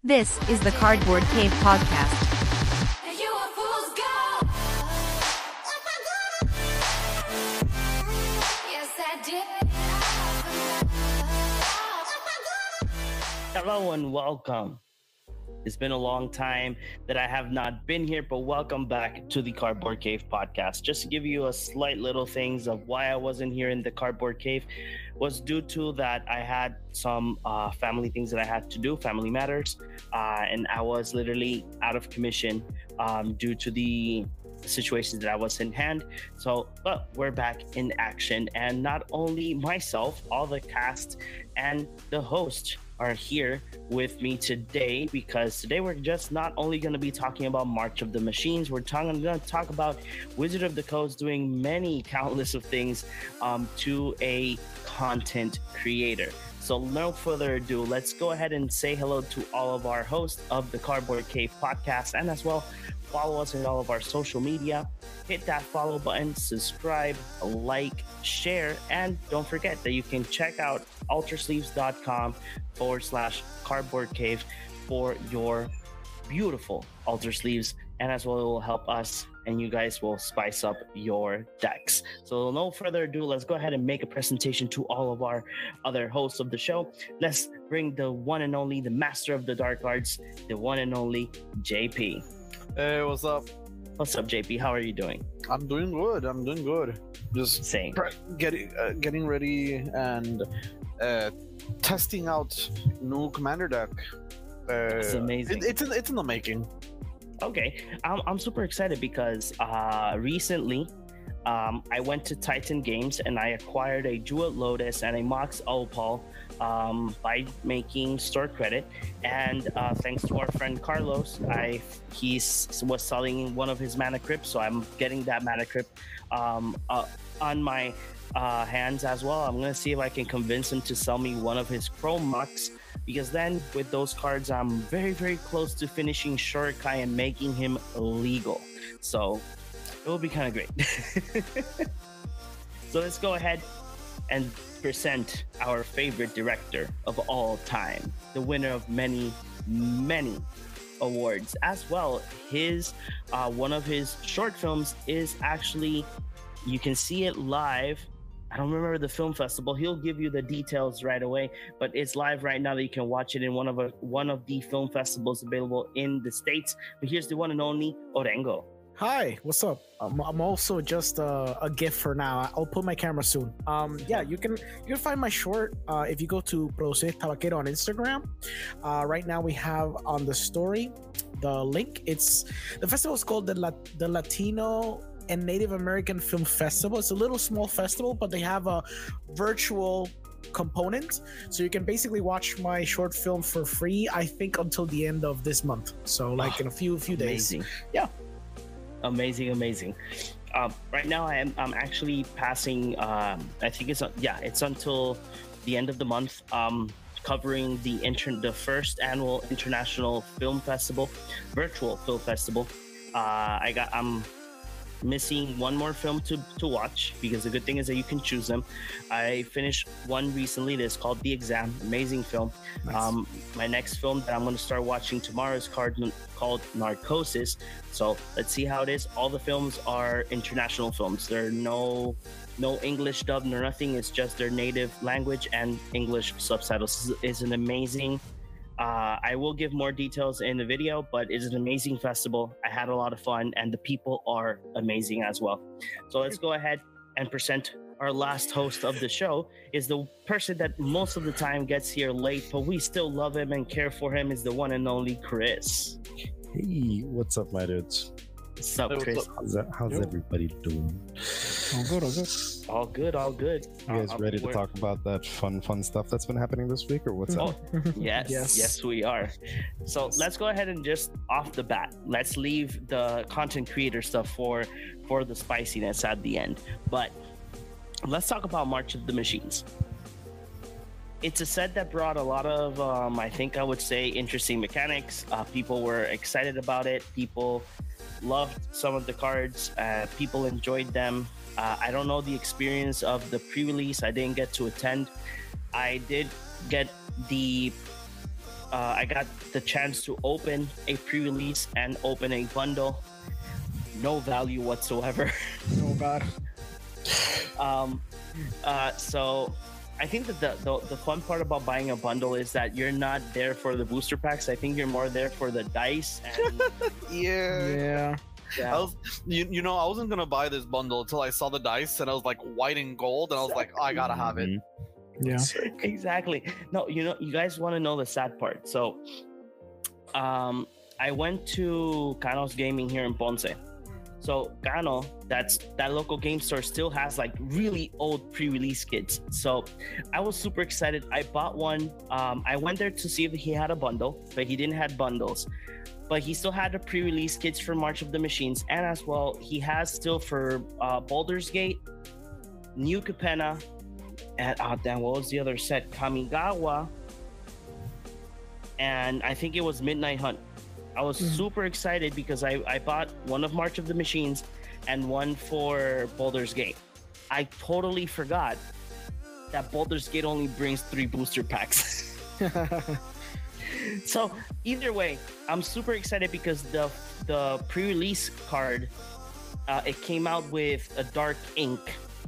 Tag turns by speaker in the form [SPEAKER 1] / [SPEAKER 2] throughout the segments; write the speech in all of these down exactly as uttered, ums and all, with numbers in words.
[SPEAKER 1] This is the Cardboard Cave Podcast.
[SPEAKER 2] Hello and welcome. It's been a long time that I have not been here, but welcome back to the Cardboard Cave Podcast. Just to give you a slight little things of why I wasn't here in the Cardboard Cave was due to that I had some uh, family things that I had to do, family matters, uh, and I was literally out of commission um, due to the situations that I was in hand. So, but we're back in action, and not only myself, all the cast and the host are here with me today, because today we're just not only going to be talking about March of the Machines, we're talking going to talk about Wizard of the Coast doing many countless of things um, to a content creator. So no further ado, let's go ahead and say hello to all of our hosts of the Cardboard Cave Podcast, and as well follow us in all of our social media. Hit that follow button, subscribe, like, share, and don't forget that you can check out altersleeves.com forward slash cardboard cave for your beautiful alter sleeves, and as well it will help us and you guys will spice up your decks. So no further ado, let's go ahead and make a presentation to all of our other hosts of the show. Let's bring the one and only, the master of the dark arts, the one and only J P.
[SPEAKER 3] Hey, what's up?
[SPEAKER 2] What's up, J P? How are you doing?
[SPEAKER 3] I'm doing good. I'm doing good. Just
[SPEAKER 2] Same.
[SPEAKER 3] pre- getting uh, getting ready and uh, testing out new commander deck. Uh,
[SPEAKER 2] It's amazing.
[SPEAKER 3] It, it's in, it's in the making.
[SPEAKER 2] Okay, I'm, I'm super excited because uh, recently um, I went to Titan Games and I acquired a Jewel Lotus and a Mox Opal um, by making store credit. And uh, thanks to our friend Carlos, I he was selling one of his Mana Crypts, so I'm getting that Mana Crypt um, uh, on my uh, hands as well. I'm gonna see if I can convince him to sell me one of his Chrome Mox, because then with those cards, I'm very, very close to finishing Shorikai and making him legal. So it will be kind of great. So let's go ahead and present our favorite director of all time, the winner of many, many awards. As well, his uh, one of his short films is actually, you can see it live. I don't remember the film festival. He'll give you the details right away, but it's live right now that you can watch it in one of a, one of the film festivals available in the States. But here's the one and only Orengo.
[SPEAKER 4] Hi, what's up? I'm, I'm also just uh, a gift for now. I'll put my camera soon. Um, yeah, you can you can find my short uh, if you go to Produce Tabaquero on Instagram. Uh, right now we have on the story the link. It's the festival is called the La, the Latino and Native American Film Festival. It's a little small festival, but they have a virtual component, so you can basically watch my short film for free, I think, until the end of this month. So like oh, in a few few days.
[SPEAKER 2] Amazing. Yeah. Amazing, amazing. Um, right now, I am I'm actually passing. Um, I think it's yeah, it's until the end of the month. Um, covering the inter- the first annual International Film Festival, virtual film festival. Uh, I got I'm missing one more film to to watch, because the good thing is that you can choose them. I finished one recently that's called The Exam. Amazing film. Nice. Um, my next film that I'm going to start watching tomorrow is called, called Narcosis. So let's see how it is. All the films are international films. There are no no English dub nor nothing. It's just their native language and English subtitles. It's an amazing Uh, I will give more details in the video, but it's an amazing festival. I had a lot of fun, and the people are amazing as well. So let's go ahead and present our last host of the show. Is the person that most of the time gets here late, but we still love him and care for him, is the one and only Chris.
[SPEAKER 5] Hey, what's up, my dudes?
[SPEAKER 2] What's up, Chris?
[SPEAKER 5] How's, that, how's everybody doing?
[SPEAKER 4] All good, all good.
[SPEAKER 2] All good, all good.
[SPEAKER 5] You guys
[SPEAKER 2] uh,
[SPEAKER 5] ready to talk about that fun, fun stuff that's been happening this week, or what's
[SPEAKER 2] oh,
[SPEAKER 5] up?
[SPEAKER 2] Yes, yes, yes, we are. So let's go ahead and just off the bat, let's leave the content creator stuff for for the spiciness at the end. But let's talk about March of the Machines. It's a set that brought a lot of, um, I think I would say, interesting mechanics. Uh, people were excited about it. People loved some of the cards. Uh, people enjoyed them. Uh, I don't know the experience of the pre-release. I didn't get to attend. I did get the uh, I got the chance to open a pre-release and open a bundle. No value whatsoever.
[SPEAKER 4] Oh God.
[SPEAKER 2] um, uh, so I think that the, the the fun part about buying a bundle is that you're not there for the booster packs. I think you're more there for the dice. And,
[SPEAKER 3] Yeah.
[SPEAKER 4] Yeah.
[SPEAKER 2] yeah.
[SPEAKER 3] I was, you, you know, I wasn't gonna buy this bundle until I saw the dice and I was like white and gold, and I was like, oh, I gotta have it.
[SPEAKER 4] Yeah.
[SPEAKER 2] Exactly. No, you know, you guys want to know the sad part. So, um, I went to Cano's Gaming here in Ponce. So Cano, that's that local game store, still has like really old pre-release kits. So I was super excited. I bought one. Um, I went there to see if he had a bundle, but he didn't have bundles. But he still had the pre-release kits for March of the Machines, and as well, he has still for uh, Baldur's Gate, New Capenna, and oh damn, what was the other set? Kamigawa, and I think it was Midnight Hunt. I was
[SPEAKER 4] Mhm.
[SPEAKER 2] super excited because I, I bought one of March of the Machines and one for Baldur's Gate. I totally forgot that Baldur's Gate only brings three booster packs. So either way, I'm super excited because the the pre-release card, uh, it came out with a dark ink.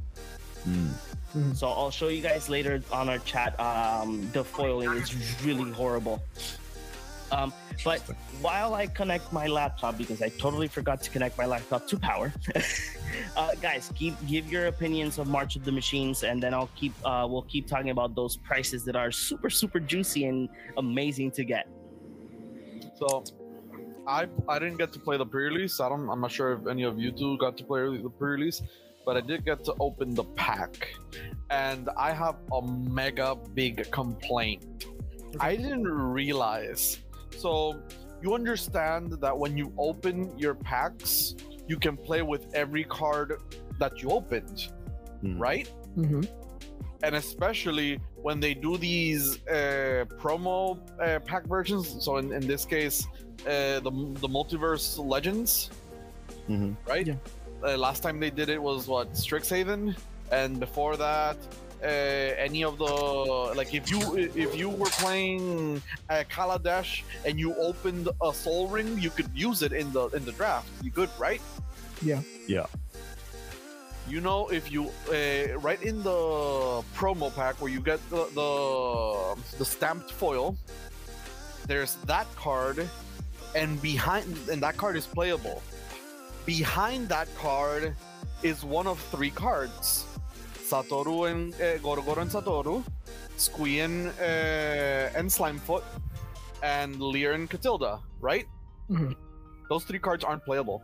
[SPEAKER 5] Mm.
[SPEAKER 2] So I'll show you guys later on our chat. Um, the foiling is really horrible. Um, but while I connect my laptop, because I totally forgot to connect my laptop to power, uh, guys, keep give your opinions of March of the Machines, and then I'll keep uh, we'll keep talking about those prices that are super super juicy and amazing to get.
[SPEAKER 3] So, I I didn't get to play the pre-release. I don't. I'm not sure if any of you two got to play the pre-release, but I did get to open the pack, and I have a mega big complaint. I didn't realize. So you understand that when you open your packs, you can play with every card that you opened,
[SPEAKER 5] Mhm.
[SPEAKER 3] right?
[SPEAKER 4] Mm-hmm.
[SPEAKER 3] And especially when they do these uh, promo uh, pack versions. So in, in this case, uh, the the Multiverse Legends,
[SPEAKER 5] Mhm.
[SPEAKER 3] right?
[SPEAKER 4] Yeah.
[SPEAKER 3] Uh, last time they did it was what, Strixhaven, and before that, uh, any of the like if you if you were playing uh, Kaladesh and you opened a Soul Ring, you could use it in the in the draft. You could, right?
[SPEAKER 4] Yeah.
[SPEAKER 5] Yeah.
[SPEAKER 3] You know, if you uh, right in the promo pack where you get the, the the stamped foil, there's that card, and behind and that card is playable. Behind that card is one of three cards: Satoru and uh, Gorogoro and Satoru, Squean uh, and Slimefoot, and Lear and Catilda. Right?
[SPEAKER 4] Mhm.
[SPEAKER 3] Those three cards aren't playable.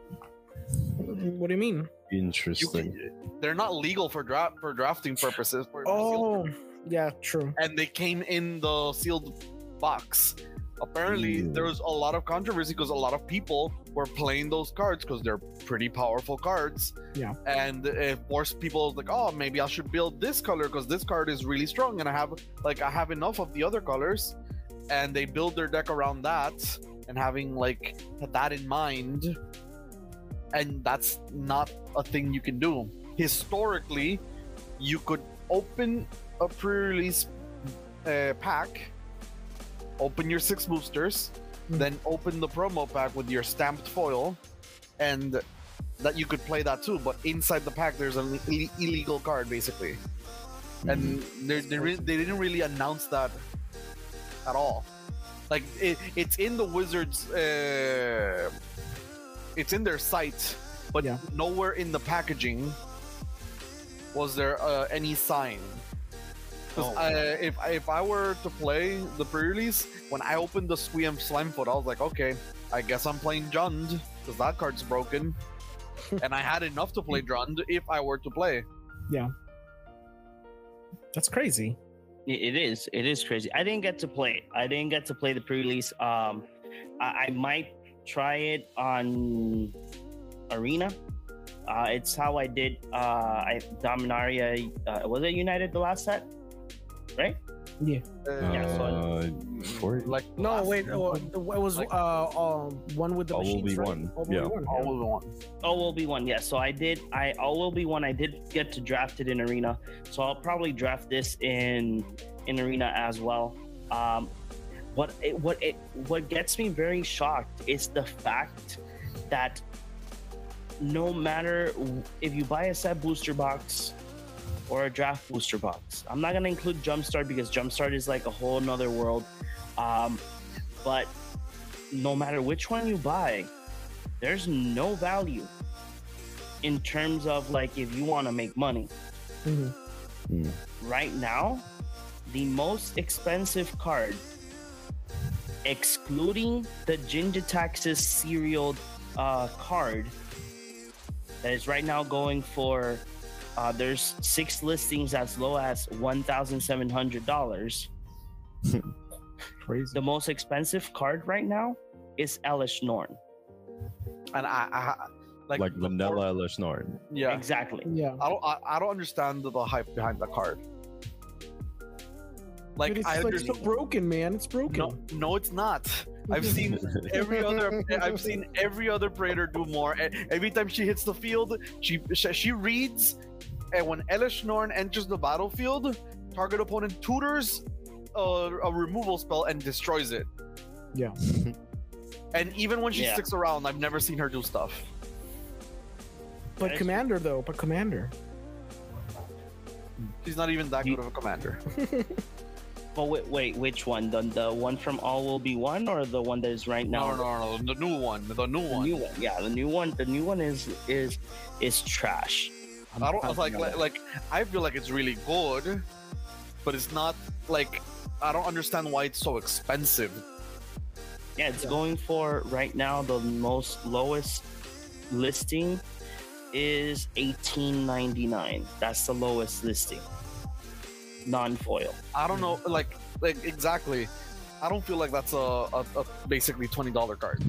[SPEAKER 4] What do you mean?
[SPEAKER 3] You
[SPEAKER 5] Interesting.
[SPEAKER 3] can, they're not legal for draft for drafting purposes. For
[SPEAKER 4] Oh, yeah, true.
[SPEAKER 3] and they came in the sealed box. Apparently,
[SPEAKER 5] Mm.
[SPEAKER 3] there was a lot of controversy because a lot of people were playing those cards because they're pretty powerful cards.
[SPEAKER 4] Yeah.
[SPEAKER 3] And it forced people like, oh, maybe I should build this color because this card is really strong, and I have like I have enough of the other colors, and they build their deck around that, and having like that in mind. And that's not a thing you can do. Historically, you could open a pre-release uh, pack, open your six boosters,
[SPEAKER 4] Mm.
[SPEAKER 3] then open the promo pack with your stamped foil, and that you could play that too. But inside the pack, there's an Ill- illegal card basically, and they they, re- they didn't really announce that at all. Like it, it's in the Wizards. Uh, it's in their site, but
[SPEAKER 4] Yeah.
[SPEAKER 3] nowhere in the packaging was there uh, any sign. 'Cause
[SPEAKER 2] Oh,
[SPEAKER 3] I,
[SPEAKER 2] wow.
[SPEAKER 3] if if I were to play the pre-release, when I opened the Squeam Slimefoot, I was like, okay, I guess I'm playing Jund because that card's broken, and I had enough to play Jund if I were to play.
[SPEAKER 4] That's crazy.
[SPEAKER 2] It it is. It is crazy. I didn't get to play it. I didn't get to play the pre-release. Um, I, I might try it on Arena. Uh, it's how I did. Uh, I Dominaria. Uh, was it United the last set? Right?
[SPEAKER 3] Uh,
[SPEAKER 2] Yeah, so-
[SPEAKER 5] Uh, for
[SPEAKER 3] like the
[SPEAKER 4] No,
[SPEAKER 3] last-
[SPEAKER 4] wait. Oh, it was
[SPEAKER 3] like-
[SPEAKER 4] uh, um, one with the
[SPEAKER 5] All will
[SPEAKER 4] machines,
[SPEAKER 5] be
[SPEAKER 4] right?
[SPEAKER 5] one.
[SPEAKER 4] All will
[SPEAKER 5] Yeah.
[SPEAKER 4] be one.
[SPEAKER 3] all of the one.
[SPEAKER 2] All will be one. Yeah. So I did. I all will be one. I did get to draft it in Arena. So I'll probably draft this in in Arena as well. Um, what it, what it what gets me very shocked is the fact that no matter if you buy a set booster box or a draft booster box, I'm not gonna include Jumpstart because Jumpstart is like a whole nother world. Um, but no matter which one you buy, there's no value in terms of like if you want to make money.
[SPEAKER 4] Mm-hmm.
[SPEAKER 5] Mm.
[SPEAKER 2] Right now, the most expensive card, excluding the Jin-Gitaxias serial uh, card, that is right now going for, uh, there's six listings as low as one thousand seven hundred dollars.
[SPEAKER 4] Crazy.
[SPEAKER 2] The most expensive card right now is Elish Norn.
[SPEAKER 3] And I, I like,
[SPEAKER 5] Like
[SPEAKER 3] the
[SPEAKER 5] vanilla
[SPEAKER 3] for-
[SPEAKER 5] Elish Norn.
[SPEAKER 3] Yeah,
[SPEAKER 2] Exactly.
[SPEAKER 4] Yeah.
[SPEAKER 3] I don't I, I don't understand the, the hype behind the card. Like
[SPEAKER 4] Dude, it's
[SPEAKER 3] I
[SPEAKER 4] like
[SPEAKER 3] understand.
[SPEAKER 4] so broken, man. It's broken.
[SPEAKER 3] No, no, it's not. I've seen every other. I've seen every other Praetor do more. E- Every time she hits the field, she she, she reads, and when Elish Norn enters the battlefield, target opponent tutors a, a removal spell and destroys it.
[SPEAKER 4] Yeah.
[SPEAKER 3] And even when she
[SPEAKER 2] Yeah.
[SPEAKER 3] sticks around, I've never seen her do stuff.
[SPEAKER 4] But
[SPEAKER 2] That is-
[SPEAKER 4] commander though, but commander.
[SPEAKER 3] She's not even that good of a commander.
[SPEAKER 2] But wait, wait, which one? The the one from All Will Be One, or the one that is right now?
[SPEAKER 3] No, no, no, the new one, the new
[SPEAKER 2] The
[SPEAKER 3] one.
[SPEAKER 2] new one. Yeah, the new one. The new one is is is trash.
[SPEAKER 3] I don't like like like I feel like it's really good, but it's not like I don't understand why it's so expensive.
[SPEAKER 2] Yeah, it's
[SPEAKER 4] Yeah.
[SPEAKER 2] going for right now. The most lowest listing is eighteen ninety-nine. That's the lowest listing. Non-foil.
[SPEAKER 3] I don't know, like like exactly. I don't feel like that's a, a, a basically twenty dollar card.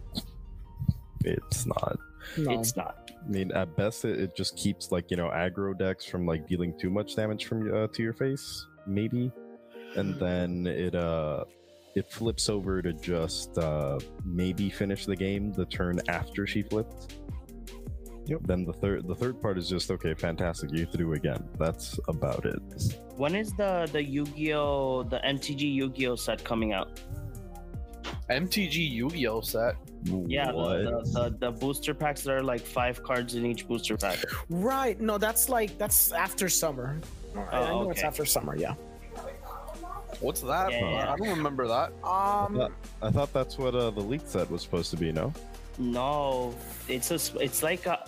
[SPEAKER 5] It's not.
[SPEAKER 4] No.
[SPEAKER 2] It's not.
[SPEAKER 5] I mean, at best, it, it just keeps like you know aggro decks from like dealing too much damage from uh, to your face, maybe, and then it uh it flips over to just uh maybe finish the game the turn after she flipped.
[SPEAKER 4] Yep.
[SPEAKER 5] Then the third the third part is just okay, fantastic. You have to do it again. That's about it.
[SPEAKER 2] When is the the Yu-Gi-Oh, the M T G Yu-Gi-Oh set coming out?
[SPEAKER 3] M T G Yu-Gi-Oh set.
[SPEAKER 2] Yeah,
[SPEAKER 5] What?
[SPEAKER 2] the, the, the the booster packs that are like five cards in each booster pack.
[SPEAKER 4] Right. No, that's like that's after summer. I I
[SPEAKER 2] Oh,
[SPEAKER 4] know it's
[SPEAKER 2] okay.
[SPEAKER 4] after summer. Yeah.
[SPEAKER 3] What's that?
[SPEAKER 2] Yeah, yeah.
[SPEAKER 3] I don't remember that.
[SPEAKER 4] Um.
[SPEAKER 5] Yeah. I thought that's what uh, the leaked set was supposed to be. No.
[SPEAKER 2] No, it's a s- it's like a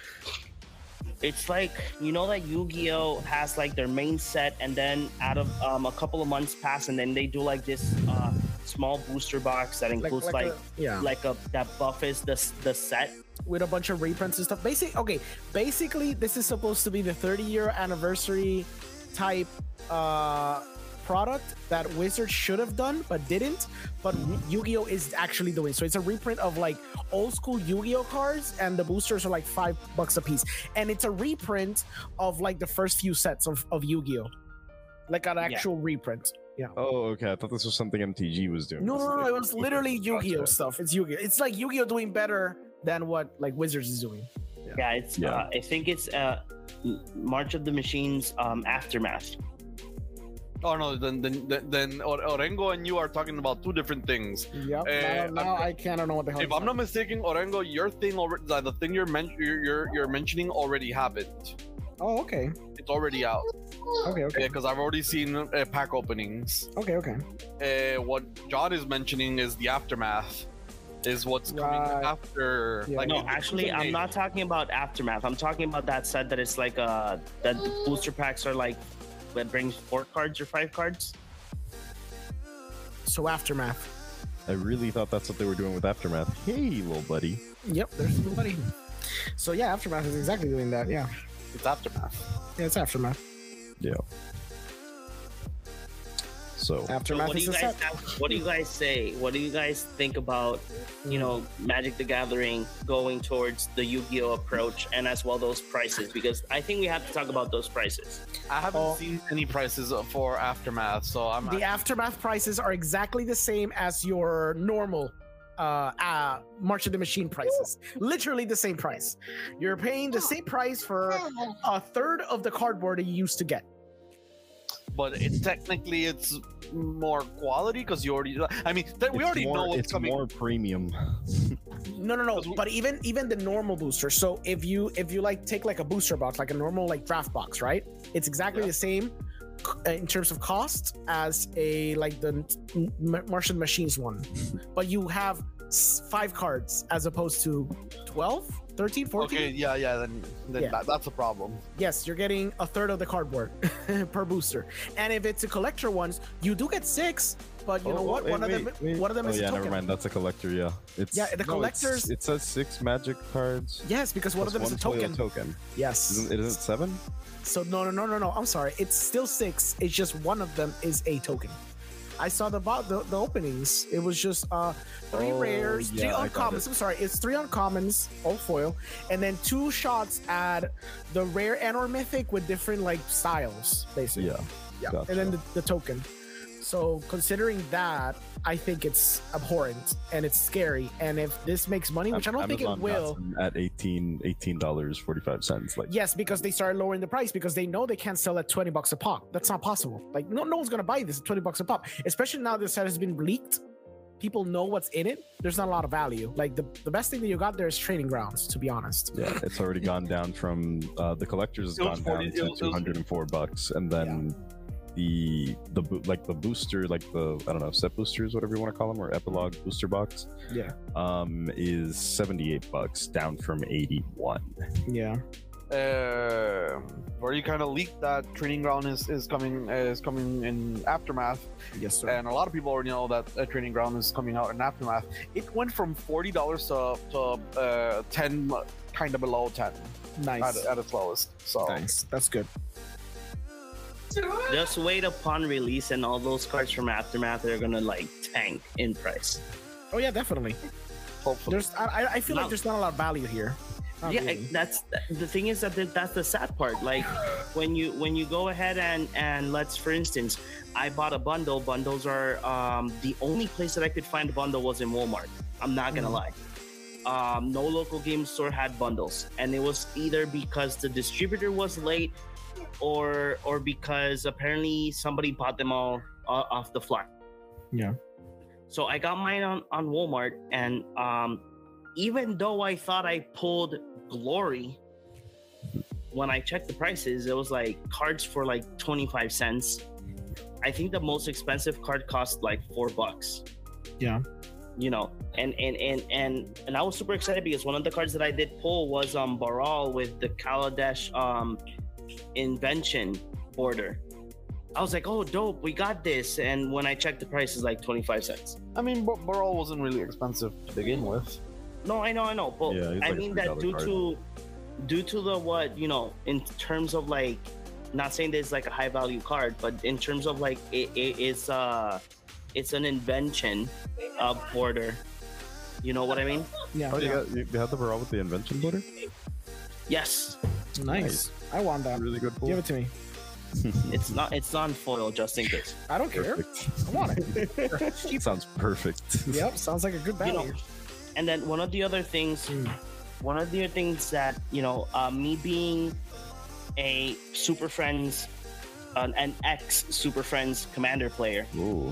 [SPEAKER 2] it's like you know that Yu-Gi-Oh has like their main set, and then out of um, a couple of months pass, and then they do like this uh, small booster box that includes like
[SPEAKER 4] a- yeah,
[SPEAKER 2] like a that buffets the s- the set.
[SPEAKER 4] with a bunch of reprints and stuff. Basic. Okay. Basically, this is supposed to be the thirty year anniversary type uh product that Wizards should have done but didn't. But Yu-Gi-Oh is actually doing so. It's a reprint of like old school Yu-Gi-Oh cards, and the boosters are like five bucks a piece. And it's a reprint of like the first few sets of, of Yu-Gi-Oh, like an actual reprint. Yeah.
[SPEAKER 5] Oh, okay. I thought this was something M T G was doing.
[SPEAKER 4] No,
[SPEAKER 5] This
[SPEAKER 4] no,
[SPEAKER 5] is
[SPEAKER 4] no.
[SPEAKER 5] like-
[SPEAKER 4] It was literally Yu-Gi-Oh
[SPEAKER 5] Gotcha.
[SPEAKER 4] stuff. It's Yu-Gi-Oh. It's like Yu-Gi-Oh doing better than what like Wizards is doing.
[SPEAKER 2] Yeah, it's
[SPEAKER 5] Yeah.
[SPEAKER 2] Uh, I think it's uh, March of the Machines um, Aftermath.
[SPEAKER 3] Oh no, then then then, then Or- Orengo and you are talking about two different things.
[SPEAKER 4] Yep.
[SPEAKER 3] Eh,
[SPEAKER 4] now now
[SPEAKER 3] I'm-
[SPEAKER 4] I can't I don't know what the hell.
[SPEAKER 3] If I'm not mistaken, Orengo, your thing already, the thing you're, men- you're you're you're mentioning already happened.
[SPEAKER 4] Oh, okay.
[SPEAKER 3] It's already out.
[SPEAKER 4] Okay, okay.
[SPEAKER 3] Because I've already seen uh, pack openings.
[SPEAKER 4] Okay, okay.
[SPEAKER 3] Uh, what John is mentioning is the aftermath, is what's coming
[SPEAKER 4] Right.
[SPEAKER 3] after.
[SPEAKER 4] Yeah.
[SPEAKER 3] Like,
[SPEAKER 2] No,
[SPEAKER 3] it's
[SPEAKER 2] actually, I'm
[SPEAKER 3] amazing.
[SPEAKER 2] not talking about Aftermath. I'm talking about that set that it's like uh that the booster packs are like that brings four cards or five cards.
[SPEAKER 4] So Aftermath.
[SPEAKER 5] I really thought that's what they were doing with Aftermath. Hey, little buddy.
[SPEAKER 4] Yep, there's nobody. So yeah, Aftermath is exactly doing that. Yeah,
[SPEAKER 3] It's aftermath.
[SPEAKER 4] yeah, it's Aftermath.
[SPEAKER 5] Yeah. So
[SPEAKER 2] So
[SPEAKER 4] Aftermath
[SPEAKER 2] what do
[SPEAKER 4] is
[SPEAKER 2] you
[SPEAKER 4] the
[SPEAKER 2] guys
[SPEAKER 4] set.
[SPEAKER 2] have, what do you guys say? What do you guys think about you know Magic the Gathering going towards the Yu-Gi-Oh approach, and as well those prices? Because I think we have to talk about those prices.
[SPEAKER 3] I haven't
[SPEAKER 4] Oh.
[SPEAKER 3] seen any prices for aftermath, so I'm.
[SPEAKER 4] The Aftermath prices are exactly the same as your normal uh, uh March of the Machine prices. Literally the same price. You're paying the same price for a third of the cardboard that you used to get.
[SPEAKER 3] but it technically it's more quality because you already. I mean, th- we
[SPEAKER 5] It's
[SPEAKER 3] already
[SPEAKER 5] more,
[SPEAKER 3] know what's
[SPEAKER 5] it's
[SPEAKER 3] coming.
[SPEAKER 5] more premium.
[SPEAKER 4] No, no, no. But even even the normal booster. So if you if you like take like a booster box, like a normal like draft box, right? It's exactly
[SPEAKER 3] Yeah.
[SPEAKER 4] the same c- in terms of cost as a like the M- Martian Machines one, but you have s- five cards as opposed to twelve, thirteen, fourteen.
[SPEAKER 3] Okay, yeah, yeah. Then, then
[SPEAKER 4] Yeah.
[SPEAKER 3] That, that's a problem.
[SPEAKER 4] Yes, you're getting a third of the cardboard per booster. And if it's a collector ones, you do get six. But you know
[SPEAKER 5] Oh,
[SPEAKER 4] what?
[SPEAKER 5] wait,
[SPEAKER 4] one of them,
[SPEAKER 5] wait, wait.
[SPEAKER 4] one of them
[SPEAKER 5] oh,
[SPEAKER 4] is
[SPEAKER 5] yeah,
[SPEAKER 4] a token.
[SPEAKER 5] never mind. That's a collector. Yeah, it's
[SPEAKER 4] Yeah, the
[SPEAKER 5] no, it's-
[SPEAKER 4] collectors-
[SPEAKER 5] It says six magic cards.
[SPEAKER 4] Yes, because one of them
[SPEAKER 5] plus
[SPEAKER 4] is a
[SPEAKER 5] one foil
[SPEAKER 4] token.
[SPEAKER 5] token.
[SPEAKER 4] Yes.
[SPEAKER 5] Isn't it? Isn't it seven?
[SPEAKER 4] So no, no, no, no, no. I'm sorry. It's still six. It's just one of them is a token. I saw the bo- the, the openings. It was just uh three
[SPEAKER 5] Oh,
[SPEAKER 4] rares,
[SPEAKER 5] yeah,
[SPEAKER 4] three
[SPEAKER 5] I got
[SPEAKER 4] uncommons.
[SPEAKER 5] it.
[SPEAKER 4] I'm sorry. It's three uncommons, all foil, and then two shots at the rare and or mythic with different like styles, basically.
[SPEAKER 5] Yeah.
[SPEAKER 4] Yeah.
[SPEAKER 5] Gotcha.
[SPEAKER 4] And then the, the token. So considering that, I think it's abhorrent and it's scary. And if this makes money, which I don't think it
[SPEAKER 5] Amazon
[SPEAKER 4] will.
[SPEAKER 5] has them at eighteen dollars forty-five cents. Like,
[SPEAKER 4] Yes, because they started lowering the price because they know they can't sell at twenty bucks a pop. That's not possible. Like no, no one's gonna buy this at twenty bucks a pop, especially now this set has been leaked. People know what's in it. There's not a lot of value. Like the, the best thing that you got there is training grounds, to be honest.
[SPEAKER 5] yeah, it's already gone down from uh, the collector's has
[SPEAKER 3] It was
[SPEAKER 5] gone
[SPEAKER 3] forty
[SPEAKER 5] down
[SPEAKER 3] it
[SPEAKER 5] to
[SPEAKER 3] was- it was-
[SPEAKER 5] two hundred four bucks, and then the the bo- like the booster, like the I don't know, set boosters, whatever you want to call them, or epilogue booster box,
[SPEAKER 4] Yeah.
[SPEAKER 5] um, is seventy-eight bucks, down from eighty-one.
[SPEAKER 4] Yeah.
[SPEAKER 3] Uh, where you kind of leaked that Training Ground is, is coming is coming in Aftermath,
[SPEAKER 4] Yes, sir.
[SPEAKER 3] and a lot of people already know that uh, Training Ground is coming out in Aftermath. It went from forty dollars to, to uh, ten, kind of below ten
[SPEAKER 4] Nice.
[SPEAKER 3] at, at its lowest. So
[SPEAKER 4] Nice. That's good.
[SPEAKER 2] Just wait upon release, and all those cards from Aftermath are gonna like tank in price.
[SPEAKER 4] Oh yeah, definitely.
[SPEAKER 3] hopefully,
[SPEAKER 4] There's I, I- I feel
[SPEAKER 2] No.
[SPEAKER 4] like there's not a lot of value here. Not
[SPEAKER 2] yeah,
[SPEAKER 4] really.
[SPEAKER 2] that's the thing is that th- that's the sad part. Like when you when you go ahead and and let's for instance, I bought a bundle. Bundles are um, the only place that I could find a bundle was in Walmart. I'm not gonna
[SPEAKER 4] Mhm.
[SPEAKER 2] lie. Um, no local game store had bundles, and it was either because the distributor was late, or or because apparently somebody bought them all uh, off the fly.
[SPEAKER 4] Yeah.
[SPEAKER 2] So I got mine on on Walmart, and um, even though I thought I pulled Glory, when I checked the prices, it was like cards for like twenty-five cents. I think the most expensive card cost like four bucks.
[SPEAKER 4] Yeah.
[SPEAKER 2] You know, and and and and and I was super excited because one of the cards that I did pull was um Baral with the Kaladesh um invention border. I was like, oh dope, we got this. And when I checked the price, it's like twenty-five cents.
[SPEAKER 3] I mean, Bar- Baral wasn't really expensive to begin with.
[SPEAKER 2] No, I know, I know, but
[SPEAKER 5] Yeah, it's
[SPEAKER 2] I
[SPEAKER 5] like a
[SPEAKER 2] mean
[SPEAKER 5] three
[SPEAKER 2] that
[SPEAKER 5] dollar
[SPEAKER 2] due
[SPEAKER 5] card.
[SPEAKER 2] to due to the what you know, in terms of like, not saying that it's like a high value card, but in terms of like it, it it's uh it's an invention of border. You know what I mean?
[SPEAKER 4] Yeah.
[SPEAKER 5] Oh, you
[SPEAKER 4] yeah.
[SPEAKER 5] got you you had the Baral with the invention border.
[SPEAKER 2] Yes,
[SPEAKER 4] Nice. I want that.
[SPEAKER 5] Really good pull.
[SPEAKER 4] Give it to me.
[SPEAKER 2] it's not it's non foil, just in case.
[SPEAKER 4] I don't care.
[SPEAKER 5] Perfect.
[SPEAKER 4] I want it.
[SPEAKER 5] Sounds perfect.
[SPEAKER 4] Yep. Sounds like a good
[SPEAKER 2] You know,
[SPEAKER 4] value.
[SPEAKER 2] and then one of the other things,
[SPEAKER 4] Mm.
[SPEAKER 2] one of the other things that you know, uh, me being a Super Friends, an, an ex Super Friends Commander player.
[SPEAKER 5] Ooh.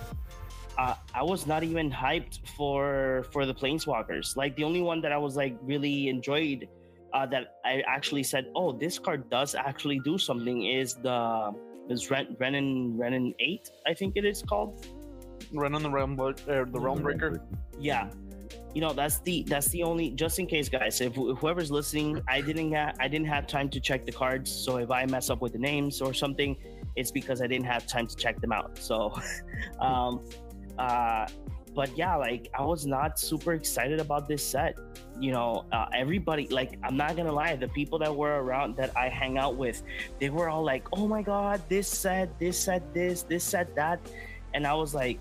[SPEAKER 2] uh, I was not even hyped for for the Planeswalkers. Like the only one that I was like really enjoyed, uh, that I actually said, "Oh, this card does actually do something." Is the is Ren Renin Renin eight? I think it is called.
[SPEAKER 3] Run on the realm, uh, the realm breaker.
[SPEAKER 2] Yeah, you know that's the that's the only. Just in case, guys, if, if whoever's listening, I didn't have I didn't have time to check the cards. So if I mess up with the names or something, it's because I didn't have time to check them out. So, um. Uh, but yeah, like I was not super excited about this set. You know, uh, everybody, like, I'm not gonna lie, the people that were around that I hang out with, they were all like, oh my god, this set, this set, this, this set, that. And I was like,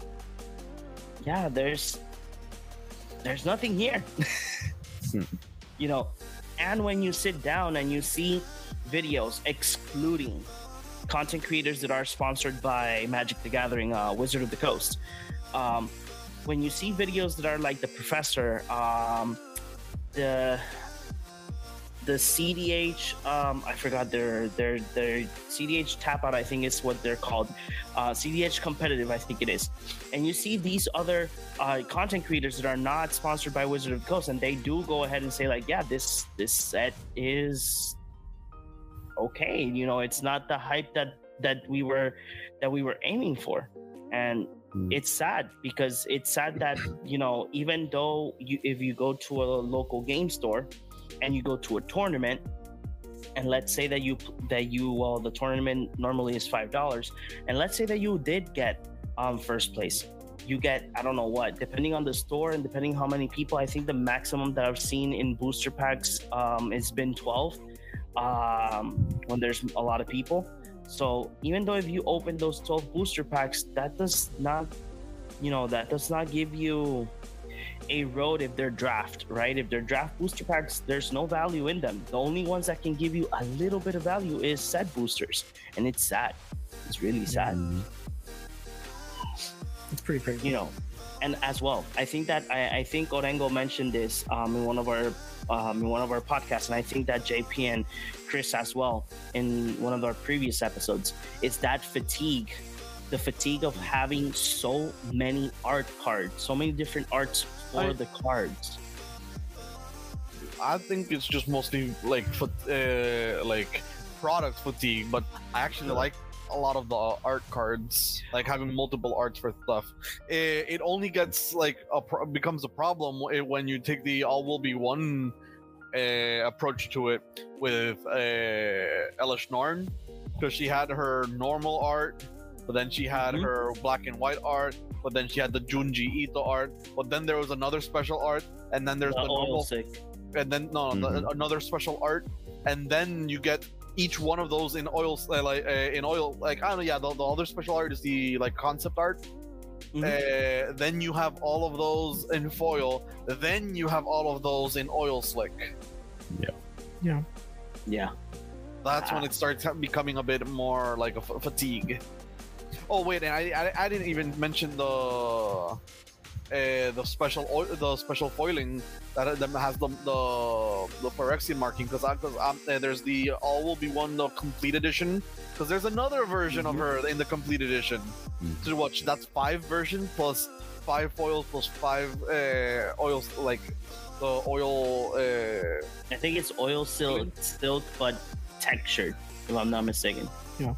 [SPEAKER 2] yeah, there's there's nothing here. You know, and when you sit down and you see videos excluding content creators that are sponsored by Magic the Gathering, uh, Wizard of the Coast, um, when you see videos that are like the Professor, um, the the C D H, um, I forgot their their their C D H tap out, I think is what they're called. Uh, C D H competitive, I think it is. And you see these other uh, content creators that are not sponsored by Wizard of the Coast, and they do go ahead and say like, yeah, this this set is okay. You know, it's not the hype that that we were that we were aiming for, and
[SPEAKER 5] Mm.
[SPEAKER 2] it's sad because it's sad that, you know, even though you if you go to a local game store and you go to a tournament, and let's say that you that you well the tournament normally is five dollars, and let's say that you did get um first place, you get, I don't know what, depending on the store and depending how many people, I think the maximum that I've seen in booster packs um has been twelve um when there's a lot of people. So even though if you open those twelve booster packs, that does not, you know, that does not give you a road if they're draft, right? If they're draft booster packs, there's no value in them. The only ones that can give you a little bit of value is set boosters, and it's sad. It's really sad.
[SPEAKER 5] Mm.
[SPEAKER 4] It's pretty crazy.
[SPEAKER 2] You know, and as well, I think that I, I think Orengo mentioned this um, in one of our um, in one of our podcasts, and I think that J P and Chris as well in one of our previous episodes. It's that fatigue, the fatigue of having so many art cards, so many different arts for
[SPEAKER 3] I-
[SPEAKER 2] the cards.
[SPEAKER 3] I think it's just mostly like fat- uh, like product fatigue, but I actually like a lot of the art cards, like having multiple arts for stuff. It, it only gets like a pro- becomes a problem when you take the all will be one uh, approach to it with uh, Elish Norn, because she had her normal art, but then she had
[SPEAKER 2] Mhm.
[SPEAKER 3] her black and white art, but then she had the Junji Ito art, but then there was another special art, and then there's
[SPEAKER 2] The
[SPEAKER 3] the
[SPEAKER 2] oil
[SPEAKER 3] normal,
[SPEAKER 2] sick.
[SPEAKER 3] and then no, the,
[SPEAKER 5] Mhm.
[SPEAKER 3] another special art, and then you get each one of those in oil, uh, like uh, in oil, like I don't know, yeah. The, the other special art is the like concept art.
[SPEAKER 2] Mhm.
[SPEAKER 3] Uh, then you have all of those in foil. Then you have all of those in oil slick.
[SPEAKER 4] Yeah.
[SPEAKER 2] Yeah.
[SPEAKER 3] That's when
[SPEAKER 2] Ah.
[SPEAKER 3] it starts ha- becoming a bit more like a f- fatigue. Oh wait, and I, I I didn't even mention the uh, the special oil, the special foiling that, that has the the the Phyrexian marking, because because um, uh, there's the all will be one the complete edition, because there's another version
[SPEAKER 2] Mhm.
[SPEAKER 3] of her in the complete edition.
[SPEAKER 5] Mhm.
[SPEAKER 3] So watch, that's five versions plus five foils plus five uh, oils, like the oil. Uh,
[SPEAKER 2] I think it's oil silk, silk, but textured, if I'm not mistaken.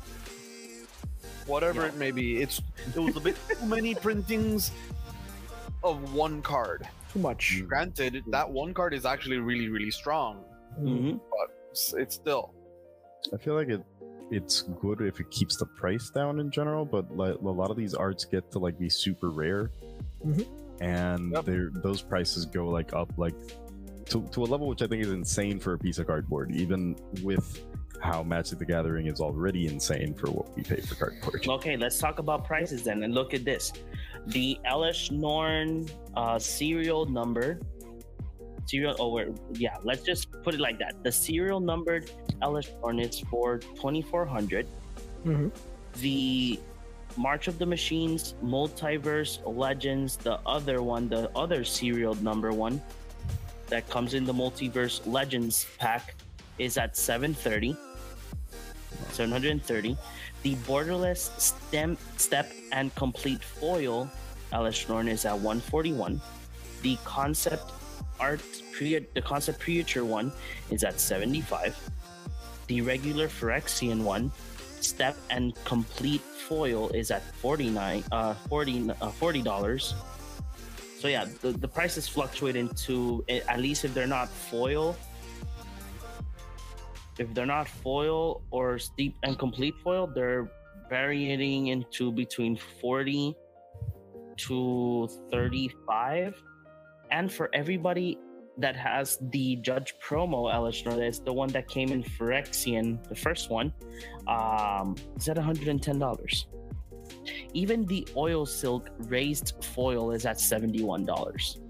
[SPEAKER 3] whatever
[SPEAKER 2] Yeah.
[SPEAKER 3] it may be. It's it was a bit too many printings of one card.
[SPEAKER 4] Too much.
[SPEAKER 3] Granted, that one card is actually really really strong,
[SPEAKER 2] Mm-hmm.
[SPEAKER 3] but it's, it's still.
[SPEAKER 5] I feel like it it's good if it keeps the price down in general, but like a lot of these arts get to like be super rare,
[SPEAKER 4] Mhm.
[SPEAKER 5] and
[SPEAKER 3] Yep.
[SPEAKER 5] they're those prices go like up like to, to a level which I think is insane for a piece of cardboard, even with how Magic the Gathering is already insane for what we pay for cardboard.
[SPEAKER 2] Okay, let's talk about prices then, and look at this. The Elish Norn uh, serial number, serial. Oh, wait, yeah. Let's just put it like that. The serial numbered Elish Norn is for twenty-four hundred.
[SPEAKER 4] Mhm.
[SPEAKER 2] The March of the Machines, Multiverse Legends, the other one, the other serial number one that comes in the Multiverse Legends pack, is at seven thirty. seven hundred thirty. The Borderless Stem, Step and Complete Foil Elish Norn is at one forty-one. The Concept Art pre the Concept Creature one is at seventy-five. The regular Phyrexian one, Step and Complete Foil, is at forty-nine uh forty uh, forty dollars. So yeah, the, the prices fluctuate into, at least if they're not foil, if they're not foil or steep and complete foil, they're varying into between forty to thirty-five. And for everybody that has the Judge promo Elish Norn, that's the one that came in Phyrexian, the first one, um, is at one hundred ten dollars. Even the oil silk raised foil is at seventy-one dollars.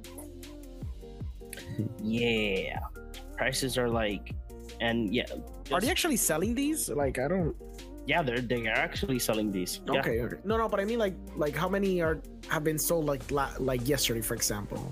[SPEAKER 2] Yeah, prices are like, and yeah,
[SPEAKER 4] Are they
[SPEAKER 2] just-
[SPEAKER 4] actually selling these? Like, I don't.
[SPEAKER 2] yeah, they're they are actually selling these. Yeah.
[SPEAKER 4] Okay, okay. No, no, but I mean, like, like how many are have been sold like la- like yesterday, for example?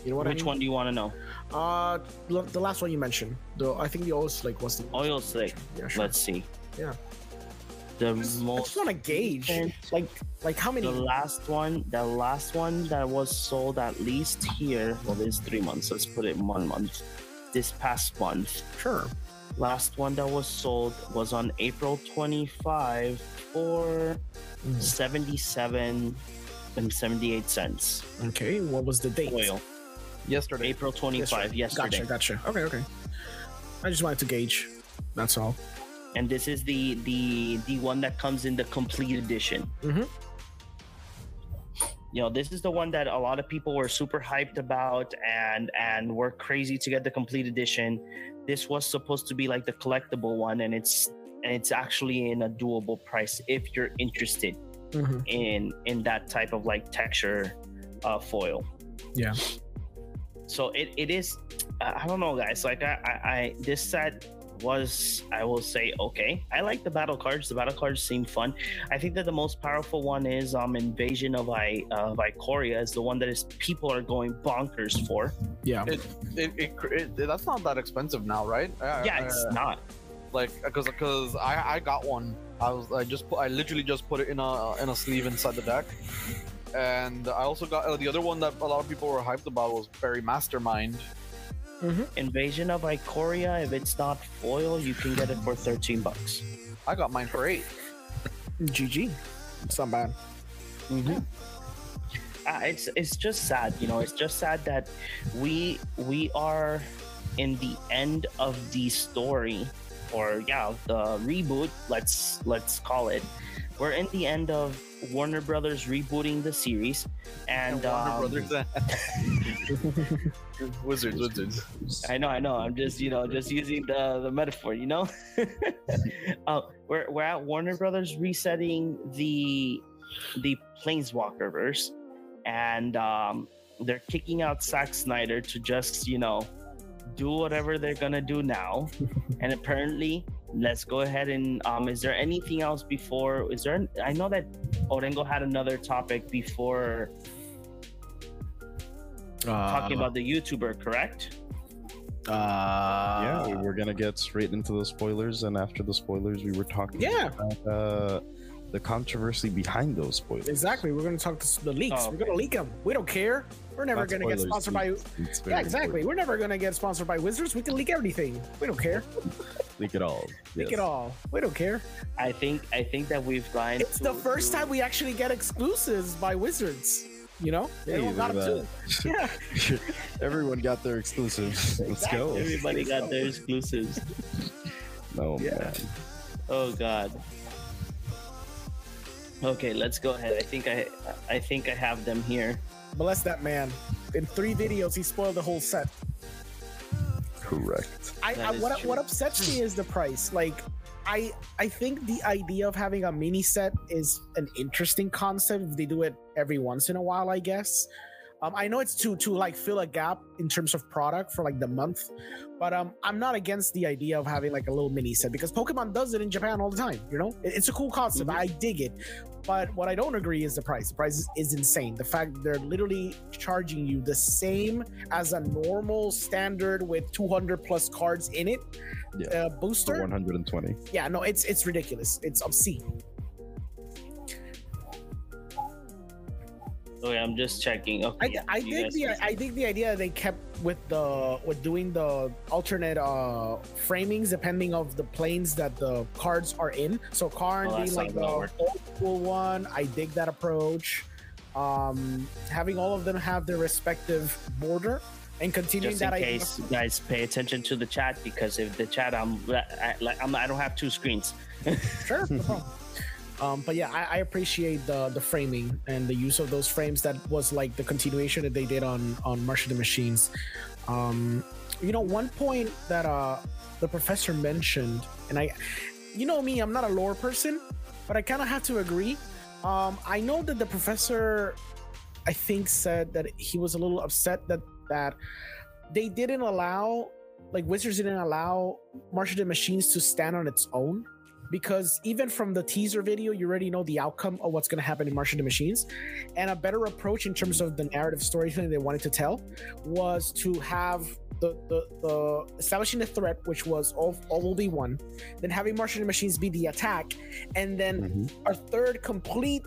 [SPEAKER 4] You know what
[SPEAKER 2] Which
[SPEAKER 4] I mean?
[SPEAKER 2] one do you want to know?
[SPEAKER 4] Uh, l- the last one you mentioned. The I think the oil slick was the
[SPEAKER 2] Oil slick.
[SPEAKER 4] Yeah, sure.
[SPEAKER 2] Let's see.
[SPEAKER 4] Yeah.
[SPEAKER 2] The
[SPEAKER 4] I just, I
[SPEAKER 2] most
[SPEAKER 4] just want to gauge,
[SPEAKER 2] recent-
[SPEAKER 4] like, like how many?
[SPEAKER 2] the last one, the last one that was sold at least here. Well, there's three months. Let's put it in one month. This past month,
[SPEAKER 4] Sure.
[SPEAKER 2] last one that was sold was on April twenty-fifth for
[SPEAKER 4] Mm.
[SPEAKER 2] seventy-seven and seventy-eight cents.
[SPEAKER 4] Okay. What was the date?
[SPEAKER 2] Oil.
[SPEAKER 3] Yesterday.
[SPEAKER 2] April twenty-fifth. Yesterday.
[SPEAKER 4] Gotcha. Gotcha. Okay. Okay. I just wanted to gauge. That's all.
[SPEAKER 2] And this is the the the one that comes in the complete edition.
[SPEAKER 4] Mhm.
[SPEAKER 2] You know, this is the one that a lot of people were super hyped about and and were crazy to get the complete edition. This was supposed to be like the collectible one, and it's and it's actually in a doable price if you're interested
[SPEAKER 4] Mhm.
[SPEAKER 2] in in that type of like texture uh, foil.
[SPEAKER 4] Yeah.
[SPEAKER 2] So it, it is. I don't know, guys. Like I, I, I this set was, I will say, okay. I like the battle cards. The battle cards seem fun. I think that the most powerful one is um Invasion of I uh, of Ikoria is the one that is people are going bonkers for.
[SPEAKER 4] Yeah.
[SPEAKER 3] It, it, it, it, that's not that expensive now, right? I-
[SPEAKER 2] Yeah,
[SPEAKER 3] I-
[SPEAKER 2] it's not.
[SPEAKER 3] like because because I I got one. I was I just put I literally just put it in a in a sleeve inside the deck, and I also got uh, the other one that a lot of people were hyped about was Barry Mastermind.
[SPEAKER 2] Invasion of Ikoria. If it's not foil, you can get it for thirteen bucks.
[SPEAKER 3] I got mine for eight.
[SPEAKER 4] G G. It's not bad.
[SPEAKER 2] Mm-hmm. Uh, it's it's just sad, you know. It's just sad that we we are in the end of the story, or yeah, the reboot. Let's let's call it. We're in the end of Warner Brothers rebooting the series, and,
[SPEAKER 3] Warner
[SPEAKER 2] um,
[SPEAKER 3] Brothers. Wizards, Wizards.
[SPEAKER 2] I know, I know. I'm just, you know, just using the, the metaphor, you know. uh, we're we're at Warner Brothers resetting the the Planeswalker verse, and um, they're kicking out Zack Snyder to just, you know, do whatever they're gonna do now. And apparently, let's go ahead and um, is there anything else before? Is there? I know that Orengo had another topic before. Talking about the YouTuber, correct?
[SPEAKER 4] Uh,
[SPEAKER 5] yeah, we were gonna get straight into the spoilers, and after the spoilers, we were talking
[SPEAKER 4] Yeah.
[SPEAKER 5] about uh, the controversy behind those spoilers.
[SPEAKER 4] Exactly. We're going to talk to the leaks.
[SPEAKER 2] Oh,
[SPEAKER 4] We're going to leak them. We don't care. We're never
[SPEAKER 5] Not
[SPEAKER 4] going to get
[SPEAKER 5] spoilers,
[SPEAKER 4] sponsored by.
[SPEAKER 5] leaks. It's very
[SPEAKER 4] Yeah, exactly.
[SPEAKER 5] important.
[SPEAKER 4] We're never going to get sponsored by Wizards. We can leak everything. We don't care.
[SPEAKER 5] Leak it all.
[SPEAKER 4] Leak
[SPEAKER 5] yes.
[SPEAKER 4] it all. We don't care.
[SPEAKER 2] I think I think that we've gone.
[SPEAKER 4] It's the
[SPEAKER 2] to-
[SPEAKER 4] first
[SPEAKER 2] to-
[SPEAKER 4] time we actually get exclusives by Wizards. You know,
[SPEAKER 5] Hey,
[SPEAKER 4] everyone got
[SPEAKER 5] look
[SPEAKER 4] them
[SPEAKER 5] at
[SPEAKER 4] too. Yeah.
[SPEAKER 5] Everyone got their exclusive. Let's go.
[SPEAKER 2] Everybody got their exclusives.
[SPEAKER 5] No
[SPEAKER 4] Yeah.
[SPEAKER 5] man.
[SPEAKER 2] Oh God. Okay, let's go ahead. I think I I think I have them here.
[SPEAKER 4] Bless that man. In three videos, he spoiled the whole set.
[SPEAKER 5] Correct.
[SPEAKER 4] I,
[SPEAKER 2] That
[SPEAKER 4] I
[SPEAKER 2] is
[SPEAKER 4] what
[SPEAKER 2] true.
[SPEAKER 4] what upsets me is the price. Like, I I think the idea of having a mini set is an interesting concept if they do it every once in a while, I guess. Um, I know it's to to like fill a gap in terms of product for like the month, but um, I'm not against the idea of having like a little mini set because Pokemon does it in Japan all the time. You know, It- it's a cool concept.
[SPEAKER 2] Mhm.
[SPEAKER 4] I dig it, but what I don't agree is the price. The price is, is insane. The fact that they're literally charging you the same as a normal standard with two hundred plus cards in it.
[SPEAKER 5] Yeah.
[SPEAKER 4] Uh,
[SPEAKER 5] For
[SPEAKER 4] booster.
[SPEAKER 5] one hundred twenty.
[SPEAKER 4] Yeah, no, it's it's ridiculous. It's obscene.
[SPEAKER 2] Okay, I'm just checking. Okay,
[SPEAKER 4] I,
[SPEAKER 2] yeah,
[SPEAKER 4] I
[SPEAKER 2] you
[SPEAKER 4] think
[SPEAKER 2] guys
[SPEAKER 4] the
[SPEAKER 2] can see.
[SPEAKER 4] I think the idea they kept with the with doing the alternate uh framings depending of the planes that the cards are in. So Karn
[SPEAKER 2] Oh,
[SPEAKER 4] being
[SPEAKER 2] that's
[SPEAKER 4] like
[SPEAKER 2] not
[SPEAKER 4] the
[SPEAKER 2] gonna work.
[SPEAKER 4] old school one, I dig that approach. Um, having all of them have their respective border and continuing
[SPEAKER 2] Just in
[SPEAKER 4] that idea.
[SPEAKER 2] case you guys pay attention to the chat, because if the chat, I'm I, like I'm I don't have two screens.
[SPEAKER 4] Sure, no problem. Um, but yeah, I, I appreciate the the framing and the use of those frames. That was like the continuation that they did on on March of the Machines. Um, you know, one point that uh the professor mentioned, and I, you know me, I'm not a lore person, but I kind of have to agree. Um, I know that the professor, I think, said that he was a little upset that that they didn't allow, like Wizards didn't allow March of the Machines to stand on its own. because even from the teaser video, you already know the outcome of what's going to happen in March of the Machines. And a better approach in terms of the narrative storytelling they wanted to tell was to have the the, the establishing the threat, which was all, all will be one, then having March of the Machines be the attack, and then
[SPEAKER 5] Mhm.
[SPEAKER 4] our third complete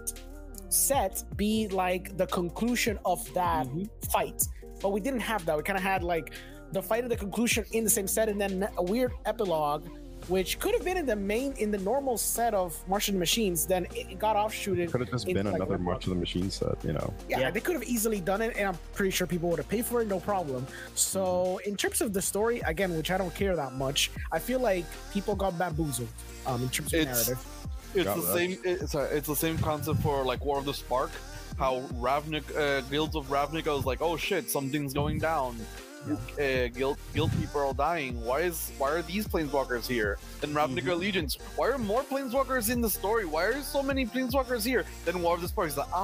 [SPEAKER 4] set be like the conclusion of that
[SPEAKER 2] Mhm.
[SPEAKER 4] fight. But we didn't have that. We kind of had like the fight and the conclusion in the same set, and then a weird epilogue, which could have been in the main in the normal set of March of the Machines. Then it got offshooted.
[SPEAKER 5] Could have just
[SPEAKER 4] in,
[SPEAKER 5] been
[SPEAKER 4] like,
[SPEAKER 5] another
[SPEAKER 4] one
[SPEAKER 5] March of the Machine set, you know.
[SPEAKER 4] yeah,
[SPEAKER 2] Yeah.
[SPEAKER 4] they could have easily done it, and I'm pretty sure people would have paid for it, no problem. So, in terms of the story, again, which I don't care that much, I feel like people got bamboozled um, in terms of
[SPEAKER 3] It's-
[SPEAKER 4] narrative.
[SPEAKER 3] It's
[SPEAKER 5] Got
[SPEAKER 3] the
[SPEAKER 5] rushed.
[SPEAKER 3] same. It's, sorry, it's the same concept for like War of the Spark. How Ravnik, uh, guilds of Ravnica was like, oh shit, something's going down. Uh, guild guild people are all dying. Why is why are these planeswalkers here? Then Ravnica Allegiance. Why are more planeswalkers in the story? Why are so many planeswalkers here? Then War of the Spark is like,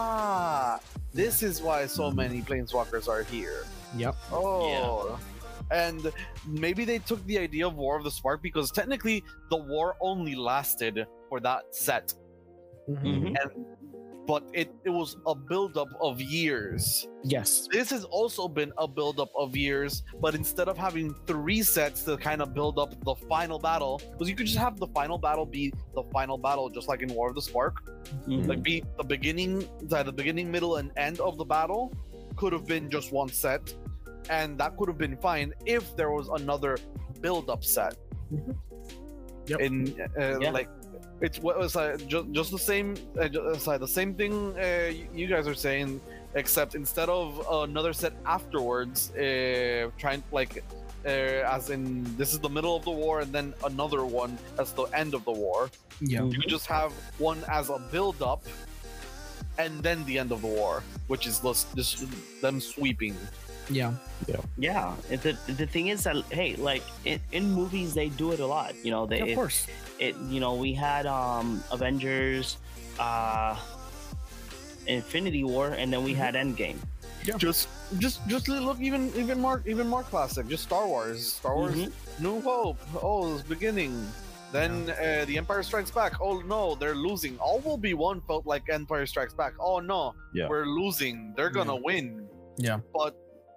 [SPEAKER 3] ah, this is why so many planeswalkers are here.
[SPEAKER 4] Yep.
[SPEAKER 3] Oh. And maybe they took the idea of War of the Spark because technically the war only lasted for that set.
[SPEAKER 4] Mhm.
[SPEAKER 2] Mhm.
[SPEAKER 3] And but it, it was a buildup of years.
[SPEAKER 4] Yes.
[SPEAKER 3] This has also been a buildup of years, but instead of having three sets to kind of build up the final battle, because you could just have the final battle be the final battle, just like in War of the Spark,
[SPEAKER 2] Mhm.
[SPEAKER 3] like be the beginning, the the beginning, middle, and end of the battle could have been just one set, and that could have been fine if there was another build-up set.
[SPEAKER 4] Mhm. Yep.
[SPEAKER 3] In uh,
[SPEAKER 2] Yeah.
[SPEAKER 3] like. It's what was uh, just just the same, uh, ju- uh, sorry, the same thing uh, y- you guys are saying, except instead of another set afterwards, uh, trying like, uh, as in this is the middle of the war, and then another one as the end of the war.
[SPEAKER 4] Yeah.
[SPEAKER 3] You just have one as a build up, and then the end of the war, which is just, just them sweeping.
[SPEAKER 4] Yeah.
[SPEAKER 2] Yeah, it- the the thing is that hey, like in, in movies they do it a lot. You know, they
[SPEAKER 4] Of
[SPEAKER 2] it,
[SPEAKER 4] course.
[SPEAKER 2] it you know we had um Avengers, uh, Infinity War, and then we had Endgame.
[SPEAKER 3] Just just just look even even more even more classic. Just Star Wars, Star Wars,
[SPEAKER 2] Mhm.
[SPEAKER 3] New Hope. Oh, it's beginning. Then uh, the Empire Strikes Back. Oh no, they're losing. All will be one felt like Empire Strikes Back. Oh no,
[SPEAKER 5] Yeah.
[SPEAKER 3] we're losing. They're gonna win.
[SPEAKER 4] Yeah.
[SPEAKER 3] But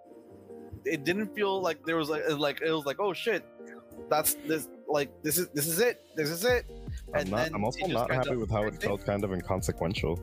[SPEAKER 3] it didn't feel like there was like like it was like oh shit, that's this like this is this is it. This is it.
[SPEAKER 5] I'm, not,
[SPEAKER 3] then
[SPEAKER 5] I'm also
[SPEAKER 3] it just
[SPEAKER 5] not
[SPEAKER 3] kind
[SPEAKER 5] happy
[SPEAKER 3] of-
[SPEAKER 5] with how it felt kind of inconsequential.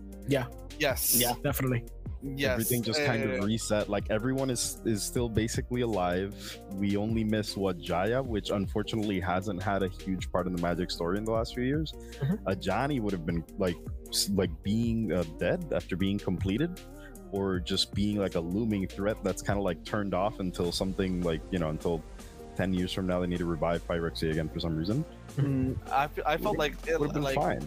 [SPEAKER 3] Yes.
[SPEAKER 2] Yeah.
[SPEAKER 4] Definitely.
[SPEAKER 3] Yes.
[SPEAKER 5] Everything just kind
[SPEAKER 3] uh,
[SPEAKER 5] of reset. Like everyone is is still basically alive. We only miss what Jaya, which unfortunately hasn't had a huge part in the Magic story in the last few years.
[SPEAKER 4] Mhm.
[SPEAKER 5] Ajani would have been like s- like being uh, dead after being completed, or just being like a looming threat that's kind of like turned off until something like you know until ten years from now they need to revive Phyrexia again for some reason.
[SPEAKER 3] mm, I, fe- I felt like it,
[SPEAKER 5] Would have been
[SPEAKER 3] like
[SPEAKER 5] fine.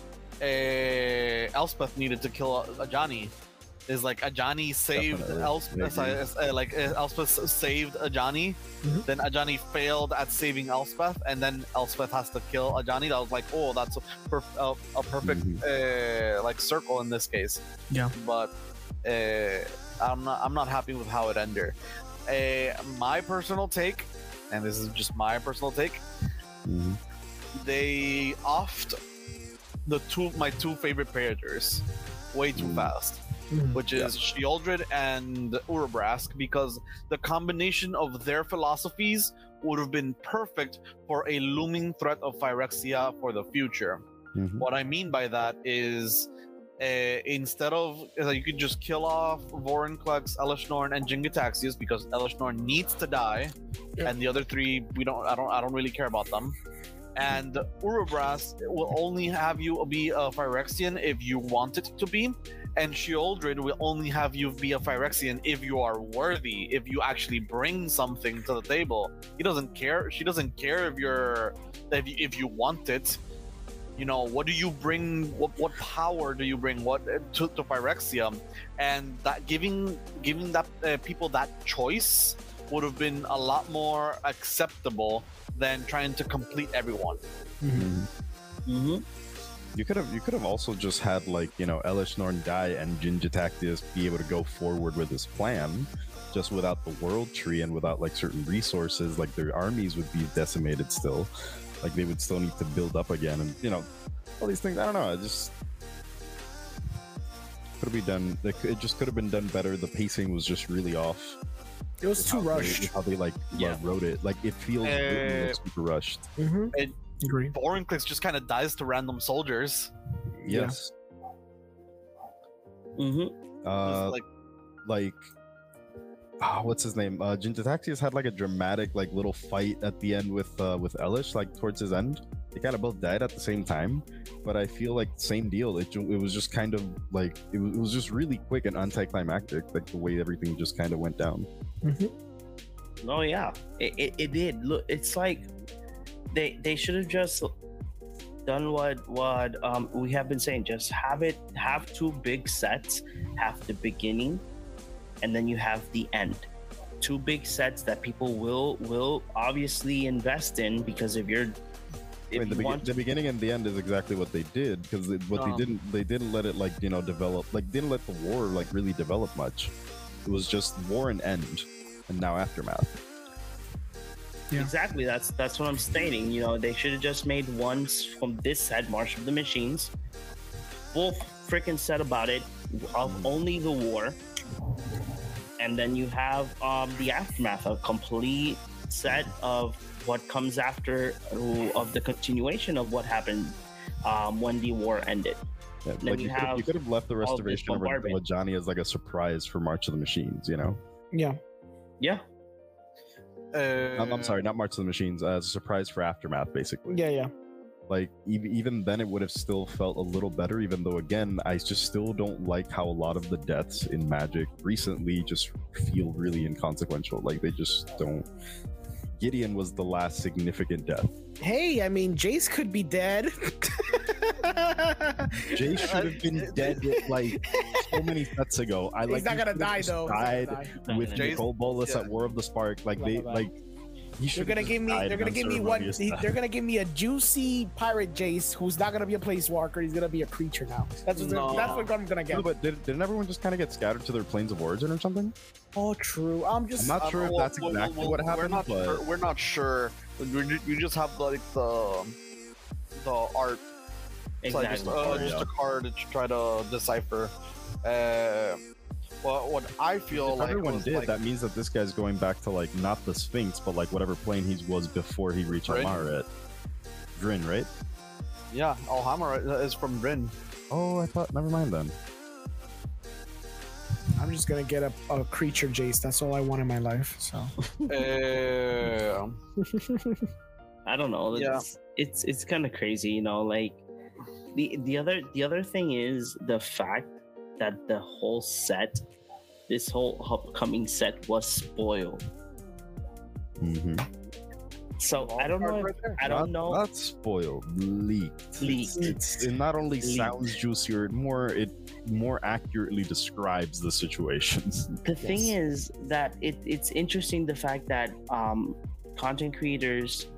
[SPEAKER 3] uh, Elspeth needed to kill Ajani. Is like Ajani saved
[SPEAKER 5] Definitely.
[SPEAKER 3] Elspeth,
[SPEAKER 5] I agree.
[SPEAKER 3] uh, like uh, Elspeth saved Ajani.
[SPEAKER 4] Mhm.
[SPEAKER 3] Then Ajani failed at saving Elspeth, and then Elspeth has to kill Ajani. That was like, oh, that's a, perf- uh, a perfect
[SPEAKER 5] Mhm.
[SPEAKER 3] uh, like circle in this case.
[SPEAKER 4] Yeah.
[SPEAKER 3] But uh, I'm not I'm not happy with how it ended. Uh, my personal take, and this is just my personal take,
[SPEAKER 5] Mhm.
[SPEAKER 3] they offed the two my two favorite characters way too
[SPEAKER 5] Mm.
[SPEAKER 3] fast,
[SPEAKER 4] Mhm.
[SPEAKER 3] which is Sheoldred and Urabrask, because the combination of their philosophies would have been perfect for a looming threat of Phyrexia for the future.
[SPEAKER 5] Mhm.
[SPEAKER 3] What I mean by that is uh, instead of uh, you could just kill off Vorinclex, Elishnorn, and Jingataxius because Elishnorn needs to die,
[SPEAKER 4] Yeah.
[SPEAKER 3] and the other three we don't I don't I don't really care about them. And Urubras will only have you be a Phyrexian if you want it to be, and Sheoldred will only have you be a Phyrexian if you are worthy, if you actually bring something to the table. He doesn't care. She doesn't care if you're if you, if you want it. You know, what do you bring? What what power do you bring? What to, to Phyrexia? And that giving giving that uh, people that choice would have been a lot more acceptable than trying to complete everyone.
[SPEAKER 5] Mhm.
[SPEAKER 2] Mm-hmm.
[SPEAKER 5] You could have you could have also just had like you know Elishnorn die and Jingataxius be able to go forward with his plan, just without the world tree and without like certain resources. Like their armies would be decimated still. like they would still need to build up again, and you know, all these things. I don't know. It just could be done. It it just could have been done better. The pacing was just really off.
[SPEAKER 4] It was too
[SPEAKER 5] how
[SPEAKER 4] rushed.
[SPEAKER 5] They, how they like
[SPEAKER 2] Yeah.
[SPEAKER 5] wrote it. Like it feels really,
[SPEAKER 3] Uh,
[SPEAKER 5] like, super rushed.
[SPEAKER 4] Mm-hmm.
[SPEAKER 3] It-
[SPEAKER 4] Agree.
[SPEAKER 3] Vorinclex just kind of dies to random soldiers.
[SPEAKER 5] Yes.
[SPEAKER 2] Mm-hmm.
[SPEAKER 5] Uh,
[SPEAKER 3] Just like
[SPEAKER 5] like ah, what's his name? Uh Jintataxius had like a dramatic like little fight at the end with uh with Elish, like towards his end. They kind of both died at the same time, but I feel like same deal. It, ju- it was just kind of like it was, it was just really quick and anticlimactic, like the way everything just kind of went down.
[SPEAKER 2] Oh yeah, it, it, it did. Look, it's like they they should have just done what what um we have been saying. Just have it have two big sets, have the beginning, and then you have the end. Two big sets that people will will obviously invest in, because if you're
[SPEAKER 5] I
[SPEAKER 2] if
[SPEAKER 5] mean, the,
[SPEAKER 2] you
[SPEAKER 5] be-
[SPEAKER 2] want
[SPEAKER 5] the beginning and the end is exactly what they did, because what
[SPEAKER 3] Um,
[SPEAKER 5] they didn't they didn't let it like you know develop, like didn't let the war like really develop much. It was just war and end, and now aftermath.
[SPEAKER 4] Yeah.
[SPEAKER 2] Exactly. That's that's what I'm stating. You know, they should have just made one s- from this set, March of the Machines, full freaking set about it, of only the war, and then you have um, the aftermath, a complete set of what comes after, uh, of the continuation of what happened um, when the war ended.
[SPEAKER 5] Yeah,
[SPEAKER 2] Then
[SPEAKER 5] like
[SPEAKER 2] you
[SPEAKER 5] you could, have,
[SPEAKER 2] have
[SPEAKER 5] you could have left the
[SPEAKER 2] all this
[SPEAKER 5] restoration of
[SPEAKER 2] bombardment.
[SPEAKER 5] Villajani as like a surprise for March of the Machines, you know.
[SPEAKER 4] Yeah.
[SPEAKER 2] Yeah.
[SPEAKER 3] uh,
[SPEAKER 5] I'm, I'm sorry, not March of the Machines, uh, as a surprise for Aftermath, basically.
[SPEAKER 4] Yeah. Yeah.
[SPEAKER 5] Like even even then, it would have still felt a little better. Even though, again, I just still don't like how a lot of the deaths in Magic recently just feel really inconsequential. Like they just don't. Gideon was the last significant death.
[SPEAKER 4] Hey, I mean, Jace could be dead.
[SPEAKER 5] Jay should have been dead like so many sets ago. I
[SPEAKER 4] He's
[SPEAKER 5] like
[SPEAKER 4] not
[SPEAKER 5] he
[SPEAKER 4] gonna
[SPEAKER 5] should have
[SPEAKER 4] die
[SPEAKER 5] just
[SPEAKER 4] though. He's not gonna
[SPEAKER 5] Died
[SPEAKER 4] die.
[SPEAKER 5] with
[SPEAKER 3] Jace-
[SPEAKER 5] Nicole Bolas
[SPEAKER 3] yeah.
[SPEAKER 5] at War of the Spark. Like
[SPEAKER 4] Blah,
[SPEAKER 5] they
[SPEAKER 4] blah, blah.
[SPEAKER 5] like. He
[SPEAKER 4] They're
[SPEAKER 5] should
[SPEAKER 4] gonna
[SPEAKER 5] have
[SPEAKER 4] give me.
[SPEAKER 5] died
[SPEAKER 4] They're gonna
[SPEAKER 5] on
[SPEAKER 4] give me one.
[SPEAKER 5] ceremonious
[SPEAKER 4] he-
[SPEAKER 5] death.
[SPEAKER 4] They're gonna give me a juicy pirate Jace, who's not gonna be a placewalker. He's gonna be a creature now. That's what. they're-
[SPEAKER 3] No.
[SPEAKER 4] That's what I'm gonna get.
[SPEAKER 5] No, but did, didn't everyone just kind of get scattered to their planes of origin or something?
[SPEAKER 4] Oh, true. I'm
[SPEAKER 5] I'm
[SPEAKER 4] just.
[SPEAKER 5] not
[SPEAKER 3] Um,
[SPEAKER 5] sure if
[SPEAKER 3] well,
[SPEAKER 5] that's
[SPEAKER 3] well,
[SPEAKER 5] exactly
[SPEAKER 3] well,
[SPEAKER 5] what
[SPEAKER 3] We're
[SPEAKER 5] happened,
[SPEAKER 3] not
[SPEAKER 5] but
[SPEAKER 3] sure. We're not sure. We, ju- we just have like the the art. It's like just,
[SPEAKER 2] Exactly.
[SPEAKER 3] uh, just a card to try to decipher. Uh, well, what I feel
[SPEAKER 5] if
[SPEAKER 3] like
[SPEAKER 5] everyone
[SPEAKER 3] was,
[SPEAKER 5] did,
[SPEAKER 3] like,
[SPEAKER 5] that means that this guy's going back to like not the Sphinx, but like whatever plane he was before he reached
[SPEAKER 3] Drin.
[SPEAKER 5] Amaret. Drin, right?
[SPEAKER 3] yeah, Alhamar is from Bryn.
[SPEAKER 5] Oh, I thought. Never mind then.
[SPEAKER 4] I'm just gonna get a, a creature Jace. That's all I want in my life. So.
[SPEAKER 3] Uh,
[SPEAKER 2] I don't know.
[SPEAKER 3] Yeah.
[SPEAKER 2] It's it's, it's kind of crazy, you know. Like the the other the other thing is the fact that the whole set, this whole upcoming set, was spoiled.
[SPEAKER 5] Mm-hmm.
[SPEAKER 2] So I don't know. If, I don't know.
[SPEAKER 5] Not spoiled, leaked.
[SPEAKER 2] Leaked.
[SPEAKER 5] It's, it not only
[SPEAKER 2] Leaked.
[SPEAKER 5] sounds juicier, it more it more accurately describes the situations.
[SPEAKER 2] The thing
[SPEAKER 4] Yes.
[SPEAKER 2] is that it, it's interesting the fact that um, content creators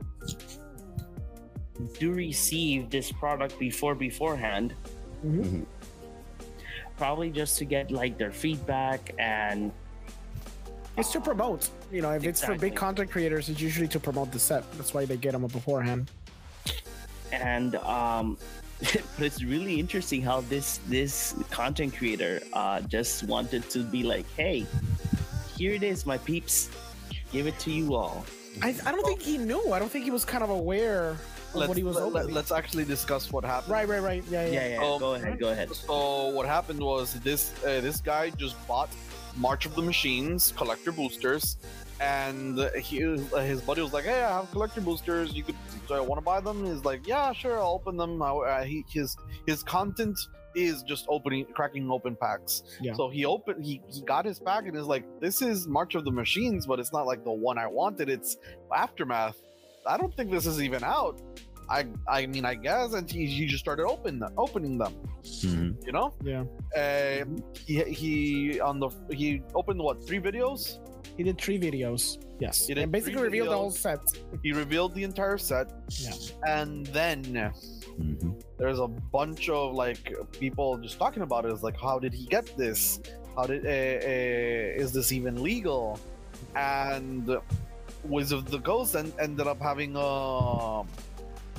[SPEAKER 2] do receive this product before beforehand,
[SPEAKER 4] Mhm.
[SPEAKER 2] probably just to get like their feedback, and
[SPEAKER 4] It's to promote. You know, if it's for
[SPEAKER 2] Exactly.
[SPEAKER 4] big content creators, it's usually to promote the set. That's why they get them beforehand.
[SPEAKER 2] and um but it's really interesting how this this content creator uh just wanted to be like, hey, here it is, my peeps, give it to you all.
[SPEAKER 4] I, I don't think he knew. I don't think he was kind of aware of
[SPEAKER 3] let's,
[SPEAKER 4] what he was
[SPEAKER 3] let,
[SPEAKER 4] opening.
[SPEAKER 3] us actually discuss what happened.
[SPEAKER 4] Right, right, right. Yeah, yeah.
[SPEAKER 2] Yeah, yeah,
[SPEAKER 3] Oh,
[SPEAKER 2] go ahead, go ahead.
[SPEAKER 3] So what happened was this uh, this guy just bought March of the Machines collector boosters, and he uh, his buddy was like, "Hey, I have collector boosters. You could, do I want to buy them?" He's like, "Yeah, sure, I'll open them." Uh, he his his content is just opening, cracking open packs.
[SPEAKER 4] Yeah.
[SPEAKER 3] So he opened, he he got his pack and is like, "This is March of the Machines, but it's not like the one I wanted. It's Aftermath. I don't think this is even out." I I mean, I guess, and he, he just started open opening them.
[SPEAKER 5] Mhm.
[SPEAKER 3] You know.
[SPEAKER 4] Yeah.
[SPEAKER 3] Uh, he he on the he opened what three videos?
[SPEAKER 4] He did three videos. Yes.
[SPEAKER 3] He did
[SPEAKER 4] And basically
[SPEAKER 3] three
[SPEAKER 4] revealed the
[SPEAKER 3] videos.
[SPEAKER 4] whole set.
[SPEAKER 3] He revealed the entire set,
[SPEAKER 4] Yeah.
[SPEAKER 3] and then
[SPEAKER 5] Mhm.
[SPEAKER 3] there's a bunch of like people just talking about it. It's like, how did he get this? How did uh, uh, is this even legal? And Wizard of the Coast en- ended up having a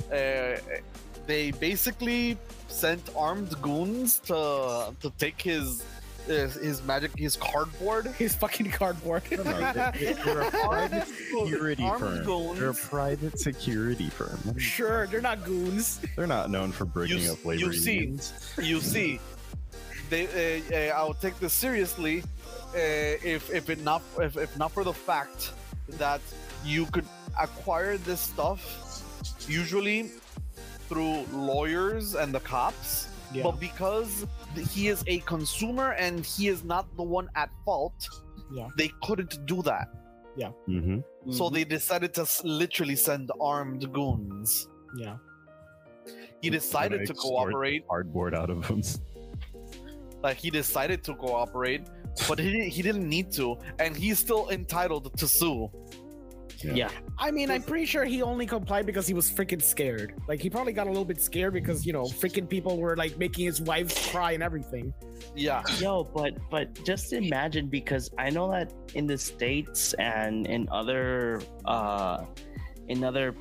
[SPEAKER 3] Uh, they basically sent armed goons to to take his his, his magic his cardboard.
[SPEAKER 4] His fucking cardboard.
[SPEAKER 5] No, no, they- they're a private security
[SPEAKER 3] Armed
[SPEAKER 5] firm.
[SPEAKER 3] goons.
[SPEAKER 5] They're a private security firm. What are you-
[SPEAKER 4] Sure, they're not goons.
[SPEAKER 5] They're not known for breaking
[SPEAKER 3] You-
[SPEAKER 5] up labor
[SPEAKER 3] you see.
[SPEAKER 5] unions.
[SPEAKER 3] You see, they uh, uh, I would take this seriously uh, if if it not if, if not for the fact that you could acquire this stuff usually through lawyers and the cops,
[SPEAKER 4] Yeah.
[SPEAKER 3] but because th- he is a consumer and he is not the one at fault,
[SPEAKER 4] Yeah.
[SPEAKER 3] they couldn't do that.
[SPEAKER 5] Mm-hmm.
[SPEAKER 3] So
[SPEAKER 2] Mhm.
[SPEAKER 3] they decided to s- literally send armed goons.
[SPEAKER 4] Yeah.
[SPEAKER 3] He decided to
[SPEAKER 5] extort
[SPEAKER 3] cooperate.
[SPEAKER 5] Cardboard out of them.
[SPEAKER 3] Like he decided to cooperate, but he didn't, he didn't need to, and he's still entitled to sue.
[SPEAKER 2] Yeah.
[SPEAKER 4] I mean, I'm pretty sure he only complied because he was freaking scared. Like, he probably got a little bit scared because, you know, freaking people were like making his wife cry and everything.
[SPEAKER 3] Yeah,
[SPEAKER 2] Yo, but but just imagine, because I know that in the States and in other uh in other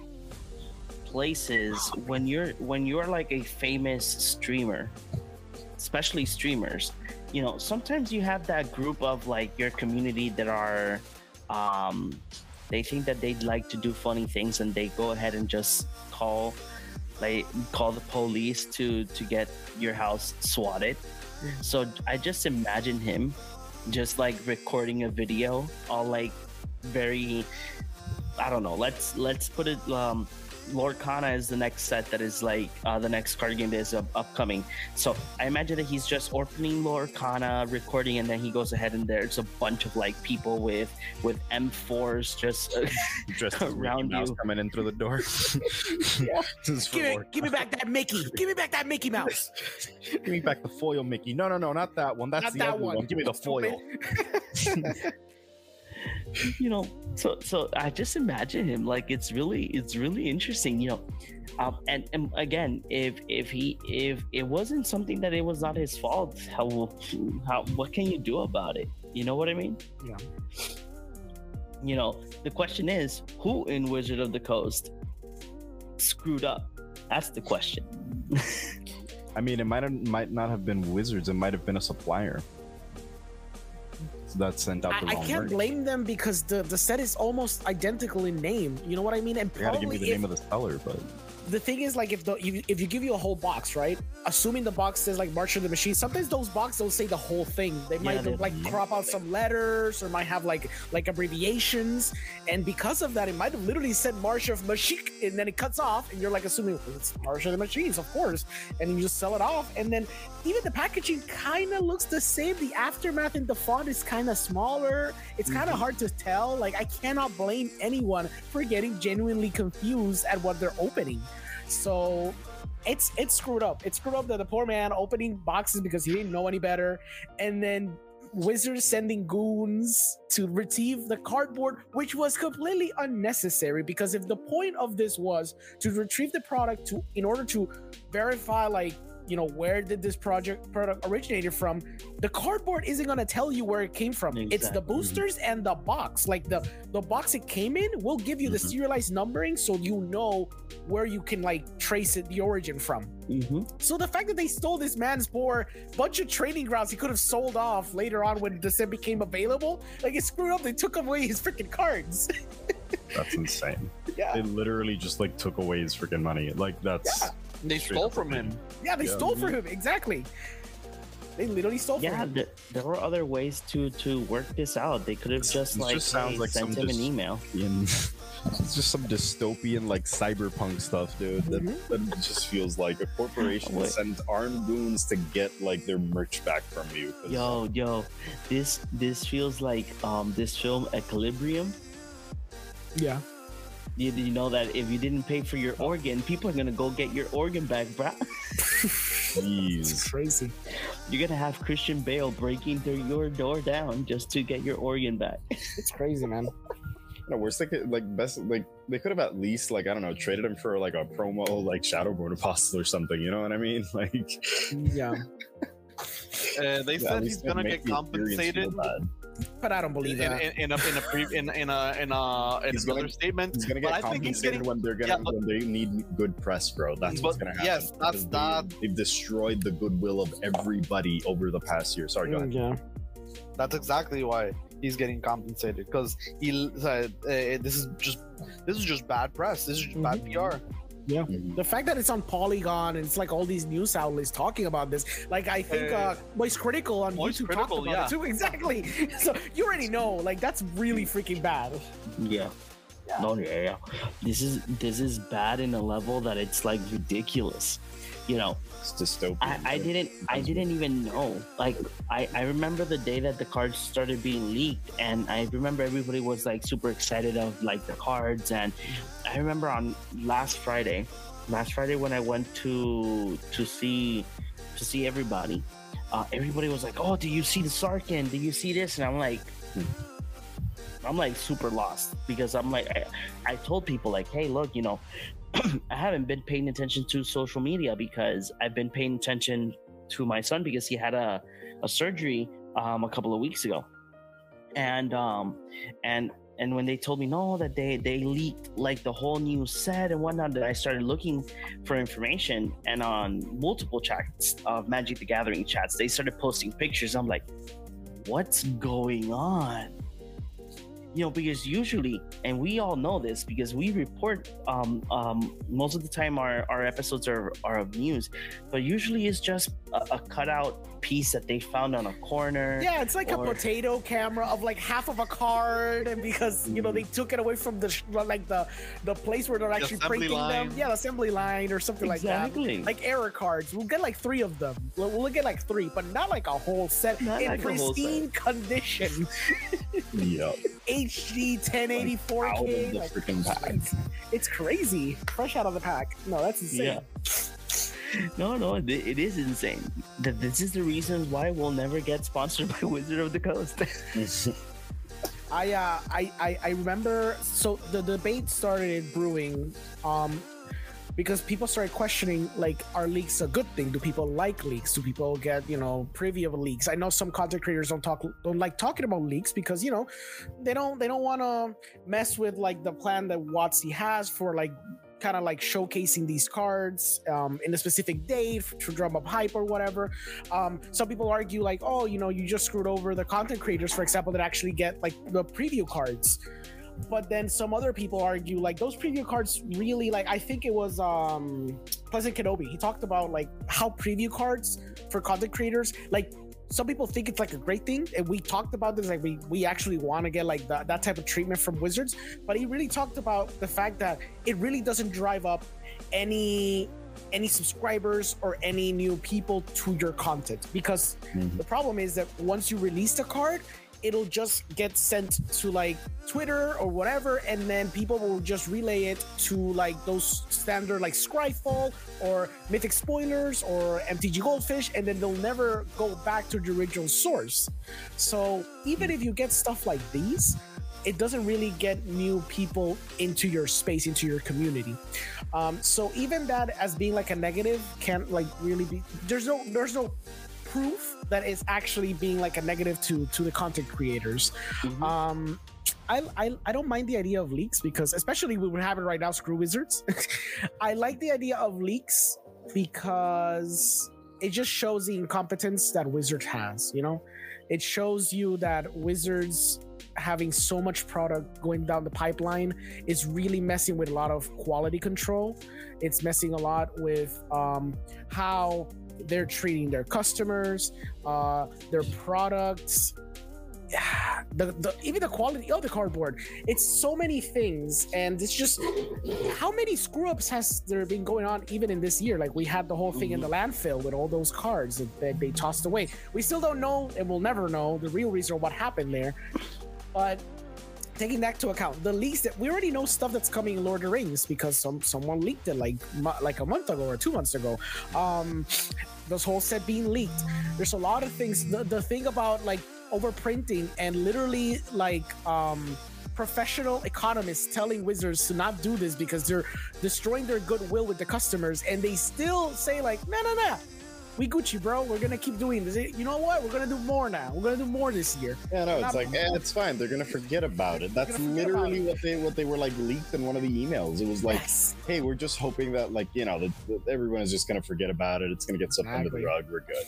[SPEAKER 2] places, when you're when you're like a famous streamer, especially streamers, you know, sometimes you have that group of like your community that are um they think that they'd like to do funny things, and they go ahead and just call like call the police to to get your house swatted. So I just imagine him just like recording a video, all like very, I don't know. Let's let's put it. Um, Lorcana is the next set that is like uh, the next card game that is up- upcoming. So I imagine that he's just opening Lorcana, recording, and then he goes ahead and there's a bunch of like people with with M fours just
[SPEAKER 5] Just as
[SPEAKER 2] Around
[SPEAKER 5] Mickey Mouse
[SPEAKER 2] you.
[SPEAKER 5] coming in through the door.
[SPEAKER 4] Yeah.
[SPEAKER 5] This is for
[SPEAKER 4] Give me,
[SPEAKER 5] Lord-
[SPEAKER 4] give me back that Mickey. Give me back that Mickey Mouse.
[SPEAKER 5] Give me back the foil, Mickey. No, no, no, not that one. That's
[SPEAKER 4] Not
[SPEAKER 5] the
[SPEAKER 4] that
[SPEAKER 5] other one.
[SPEAKER 4] one.
[SPEAKER 5] Give me the foil.
[SPEAKER 2] you know, so so I just imagine him like it's really it's really interesting, you know. Um, and, and again, if if he if it wasn't something that it was not his fault, how how what can you do about it? You know what I mean?
[SPEAKER 4] Yeah.
[SPEAKER 2] You know, the question is, who in Wizard of the Coast screwed up? That's the question.
[SPEAKER 5] I mean, it might have, might not have been Wizards. It might have been a supplier that sent out the
[SPEAKER 4] I, I
[SPEAKER 5] wrong
[SPEAKER 4] can't
[SPEAKER 5] merch.
[SPEAKER 4] blame them because the, the set is almost identical in name. You know what I mean? And
[SPEAKER 5] You gotta give me
[SPEAKER 4] probably
[SPEAKER 5] the
[SPEAKER 4] if,
[SPEAKER 5] name of the seller, but
[SPEAKER 4] the thing is, like, if the if, if you give you a whole box, right? Assuming the box says like March of the Machine, sometimes those boxes don't say the whole thing. They might
[SPEAKER 2] they-
[SPEAKER 4] like crop out some letters or might have like like abbreviations, and because of that, it might have literally said March of Machine, and then it cuts off, and you're like assuming well, it's March of the Machines, of course, and you just sell it off, and then even the packaging kind of looks the same. The aftermath in the font is kind of smaller. It's kind of
[SPEAKER 2] Mm-hmm.
[SPEAKER 4] hard to tell. Like, I cannot blame anyone for getting genuinely confused at what they're opening. So it's it's screwed up. It's screwed up that the poor man opening boxes because he didn't know any better, and then Wizards sending goons to retrieve the cardboard, which was completely unnecessary. Because if the point of this was to retrieve the product to in order to verify, like, you know, where did this project product originated from, the cardboard isn't going to tell you where it came from. It's the
[SPEAKER 2] Exactly.
[SPEAKER 4] boosters and the box. Like the the box it came in will give you the
[SPEAKER 5] Mhm.
[SPEAKER 4] serialized numbering, so you know where you can like trace it the origin from.
[SPEAKER 2] Mm-hmm.
[SPEAKER 4] So the fact that they stole this man's poor bunch of training grounds he could have sold off later on when the set became available, like, it screwed up. They took away his freaking cards.
[SPEAKER 5] that's insane.
[SPEAKER 4] Yeah.
[SPEAKER 5] They literally just like took away his freaking money. Like that's
[SPEAKER 4] Yeah.
[SPEAKER 3] they
[SPEAKER 5] Straight
[SPEAKER 3] stole
[SPEAKER 5] up
[SPEAKER 3] from
[SPEAKER 5] forbidden.
[SPEAKER 3] him.
[SPEAKER 4] Yeah, they
[SPEAKER 5] Yeah.
[SPEAKER 4] stole for him. Exactly. They literally stole
[SPEAKER 2] Yeah,
[SPEAKER 4] from him.
[SPEAKER 2] th- there were other ways to to work this out. They could have just
[SPEAKER 5] This
[SPEAKER 2] like
[SPEAKER 5] just sounds
[SPEAKER 2] hey,
[SPEAKER 5] like
[SPEAKER 2] sent
[SPEAKER 5] some
[SPEAKER 2] him an
[SPEAKER 5] dis-
[SPEAKER 2] email.
[SPEAKER 5] in it's just some dystopian like cyberpunk stuff, dude. That,
[SPEAKER 4] Mhm.
[SPEAKER 5] that just feels like a corporation
[SPEAKER 2] Wait.
[SPEAKER 5] sends armed goons to get like their merch back from you. 'cause-
[SPEAKER 2] Yo, yo, this this feels like um this film Equilibrium.
[SPEAKER 4] Yeah.
[SPEAKER 2] You, you know that if you didn't pay for your organ, people are gonna go get your organ back, bruh.
[SPEAKER 5] Jeez.
[SPEAKER 4] It's crazy.
[SPEAKER 2] You're gonna have Christian Bale breaking through your door down just to get your organ back.
[SPEAKER 4] It's crazy, man.
[SPEAKER 5] No, worst they could like best like they could have at least like I don't know traded him for like a promo like Shadowborn Apostle or something. You know what I mean? Like
[SPEAKER 4] Yeah.
[SPEAKER 3] Uh, they
[SPEAKER 5] at
[SPEAKER 3] said
[SPEAKER 5] least
[SPEAKER 3] he's
[SPEAKER 5] don't
[SPEAKER 3] gonna
[SPEAKER 5] make
[SPEAKER 3] get
[SPEAKER 5] the experience feel
[SPEAKER 3] compensated.
[SPEAKER 5] bad.
[SPEAKER 4] but I don't believe
[SPEAKER 3] in,
[SPEAKER 4] that.
[SPEAKER 3] in, in a in a pre, in in a in a in
[SPEAKER 6] He's
[SPEAKER 3] another
[SPEAKER 6] gonna-
[SPEAKER 3] statement.
[SPEAKER 6] He's gonna
[SPEAKER 3] But
[SPEAKER 6] get
[SPEAKER 3] I think he's
[SPEAKER 6] compensated
[SPEAKER 3] getting-
[SPEAKER 6] when they're gonna
[SPEAKER 3] yeah, but-
[SPEAKER 6] when they need good press, bro. That's what's
[SPEAKER 3] But
[SPEAKER 6] gonna happen.
[SPEAKER 3] yes, that's
[SPEAKER 6] because
[SPEAKER 3] that.
[SPEAKER 6] They, they've destroyed the goodwill of everybody over the past year. Sorry, go ahead.
[SPEAKER 4] Yeah.
[SPEAKER 3] That's exactly why he's getting compensated because he said uh, this is just this is just bad press. This is just bad P R.
[SPEAKER 6] Mhm.
[SPEAKER 4] The fact that it's on Polygon and it's like all these news outlets talking about this, like I think
[SPEAKER 3] Uh,
[SPEAKER 4] uh, Voice Critical on
[SPEAKER 3] Voice
[SPEAKER 4] YouTube
[SPEAKER 3] Critical,
[SPEAKER 4] talked about
[SPEAKER 3] yeah.
[SPEAKER 4] it too. Exactly. So you already know, like that's really freaking bad.
[SPEAKER 2] Yeah. No, yeah, yeah. This is this is bad in a level that it's like ridiculous. You know,
[SPEAKER 6] It's dystopian.
[SPEAKER 2] I, I didn't I didn't even know. Like I, I remember the day that the cards started being leaked, and I remember everybody was like super excited of like the cards. And I remember on last Friday, last Friday when I went to to see to see everybody, uh, everybody was like, "Oh, do you see the Sarkin? Do you see this?" And I'm like. I'm like super lost because I'm like I, I told people like, hey, look, you know, I haven't been paying attention to social media because I've been paying attention to my son because he had a, a surgery um, a couple of weeks ago, and um, and and when they told me no that they they leaked like the whole new set and whatnot, that I started looking for information, and on multiple chats of Magic the Gathering chats, they started posting pictures. I'm like, what's going on? You know, because usually, and we all know this because we report um, um, most of the time our, our episodes are, are of news, but usually it's just a, a cutout piece that they found on a corner.
[SPEAKER 4] Yeah, it's like
[SPEAKER 2] Or-
[SPEAKER 4] a potato camera of like half of a card, and because you know they took it away from the sh- like the the place where they're actually
[SPEAKER 3] assembly
[SPEAKER 4] printing them.
[SPEAKER 3] line.
[SPEAKER 4] Yeah, the assembly line or something
[SPEAKER 2] Exactly.
[SPEAKER 4] like that. Like error cards, we'll get like three of them. We'll, we'll get like three, but not like a whole set
[SPEAKER 2] Not
[SPEAKER 4] in
[SPEAKER 2] like a whole
[SPEAKER 4] pristine condition.
[SPEAKER 6] Yep.
[SPEAKER 4] H D ten eighty-four
[SPEAKER 6] Out of
[SPEAKER 4] K.
[SPEAKER 6] the
[SPEAKER 4] like,
[SPEAKER 6] freaking pack.
[SPEAKER 4] it's, it's crazy. Fresh out of the pack. No, that's insane.
[SPEAKER 2] Yeah. No, no, it, it is insane. That this is the reason why we'll never get sponsored by Wizard of the Coast.
[SPEAKER 4] I, uh, I I I remember. So the debate started brewing, um, because people started questioning like, are leaks a good thing? Do people like leaks? Do people get you know privy of leaks? I know some content creators don't talk don't like talking about leaks because you know they don't they don't want to mess with like the plan that WotC has for like kind of like showcasing these cards um, in a specific date to drum up hype or whatever. Um, some people argue like, oh, you know, you just screwed over the content creators, for example, that actually get like the preview cards. But then some other people argue like those preview cards really like I think it was um, Pleasant Kenobi. He talked about like how preview cards for content creators like. Some people think it's like a great thing, and we talked about this. Like we we actually want to get like the, that type of treatment from Wizards, but he really talked about the fact that it really doesn't drive up any any subscribers or any new people to your content because
[SPEAKER 6] Mhm.
[SPEAKER 4] the problem is that once you release the card, it'll just get sent to like Twitter or whatever, and then people will just relay it to like those standard like Scryfall or Mythic Spoilers or M T G Goldfish, and then they'll never go back to the original source. So even if you get stuff like these, it doesn't really get new people into your space, into your community. Um, so even that as being like a negative can't like really be. There's no there's no proof that is actually being like a negative to to the content creators.
[SPEAKER 2] Mhm.
[SPEAKER 4] Um, I, I I don't mind the idea of leaks because especially we would have it right now. Screw Wizards. I like the idea of leaks because it just shows the incompetence that Wizards has. You know, it shows you that Wizards having so much product going down the pipeline is really messing with a lot of quality control. It's messing a lot with um, how they're treating their customers, uh, their products, the, the even the quality of the cardboard. It's so many things, and it's just how many screw ups has there been going on even in this year? Like we had the whole thing in the landfill with all those cards that, that they tossed away. We still don't know, and we'll never know the real reason of what happened there. But taking that to account, the leaks that we already know stuff that's coming in Lord of the Rings because some someone leaked it like mu- like a month ago or two months ago. Um, this whole set being leaked. There's a lot of things. The, the thing about like overprinting and literally like um, professional economists telling Wizards to not do this because they're destroying their goodwill with the customers, and they still say like, no, no, no. we Gucci, bro. We're gonna keep doing this. You know what? We're gonna do more now. We're gonna do more this year.
[SPEAKER 6] Yeah, no, it's
[SPEAKER 4] Not-
[SPEAKER 6] like eh, it's fine. They're gonna forget about it. That's
[SPEAKER 4] gonna forget about
[SPEAKER 6] literally
[SPEAKER 4] it.
[SPEAKER 6] what they what they were like leaked in one of the emails. It was like,
[SPEAKER 4] Yes.
[SPEAKER 6] hey, we're just hoping that like you know that, that everyone is just gonna forget about it. It's gonna get swept under the
[SPEAKER 4] Exactly.
[SPEAKER 6] rug. We're good.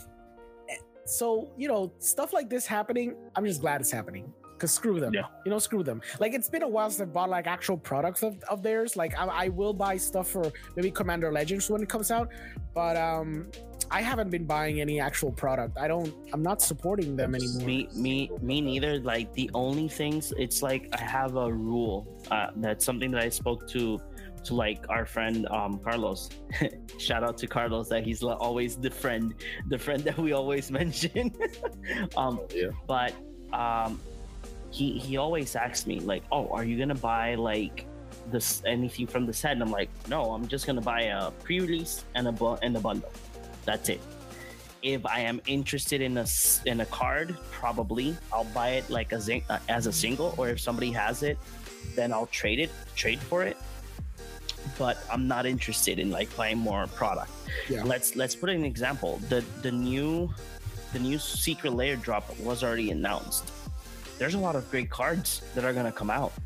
[SPEAKER 4] So you know, stuff like this happening. I'm just glad it's happening. Cause screw them,
[SPEAKER 2] Yeah.
[SPEAKER 4] you know, screw them. Like it's been a while since I bought like actual products of, of theirs. Like I, I will buy stuff for maybe Commander Legends when it comes out, but um, I haven't been buying any actual product. I don't. I'm not supporting them anymore.
[SPEAKER 2] Me, me, me neither. Like the only things, it's like I have a rule. Uh, that's something that I spoke to, to like our friend um Carlos. Shout out to Carlos that he's li- always the friend, the friend that we always mention. um,
[SPEAKER 6] Yeah.
[SPEAKER 2] but um, he he always asks me like, oh, are you gonna buy like this anything from the set? And I'm like, no, I'm just gonna buy a pre-release and a bu- and a bundle. That's it. If I am interested in a s- in a card, probably I'll buy it like a zing- uh, as a single, or if somebody has it, then I'll trade it, trade for it. But I'm not interested in like buying more product.
[SPEAKER 4] Yeah.
[SPEAKER 2] Let's let's put an example. The the new the new secret layer drop was already announced. There's a lot of great cards that are gonna come out,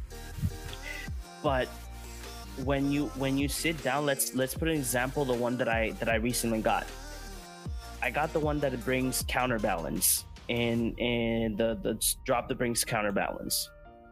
[SPEAKER 2] but when you when you sit down, let's let's put an example. The one that I that I recently got. I got the one that it brings counterbalance, and and the the drop that brings counterbalance.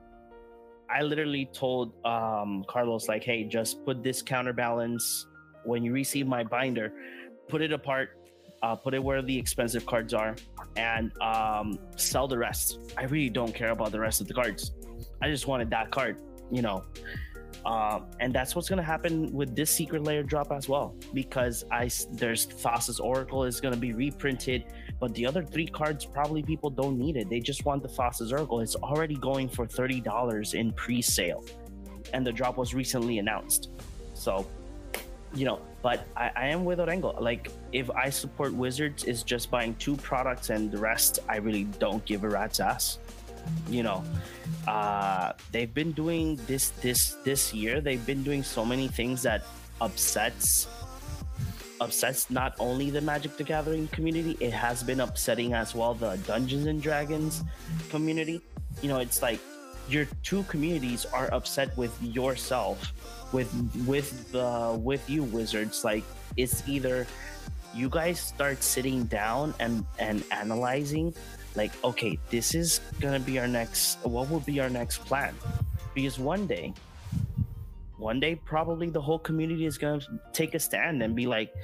[SPEAKER 2] I literally told um, Carlos like, hey, just put this counterbalance when you receive my binder, put it apart, uh, put it where the expensive cards are, and um, sell the rest. I really don't care about the rest of the cards. I just wanted that card, you know. Um, and that's what's gonna happen with this secret layer drop as well, because I s- there's Thassa's Oracle is gonna be reprinted, but the other three cards probably people don't need it. They just want the Thassa's Oracle. It's already going for thirty dollars in pre-sale, and the drop was recently announced. So, you know, but I, I am with Orengo. Like, if I support Wizards, is just buying two products, and the rest I really don't give a rat's ass. You know, uh, they've been doing this this this year. They've been doing so many things that upsets upsets not only the Magic the Gathering community. It has been upsetting as well the Dungeons and Dragons community. You know, it's like your two communities are upset with yourself, with with the with you Wizards. Like, it's either you guys start sitting down and and analyzing, like, okay, this is gonna be our next, what will be our next plan? Because one day one day probably the whole community is gonna take a stand and be like,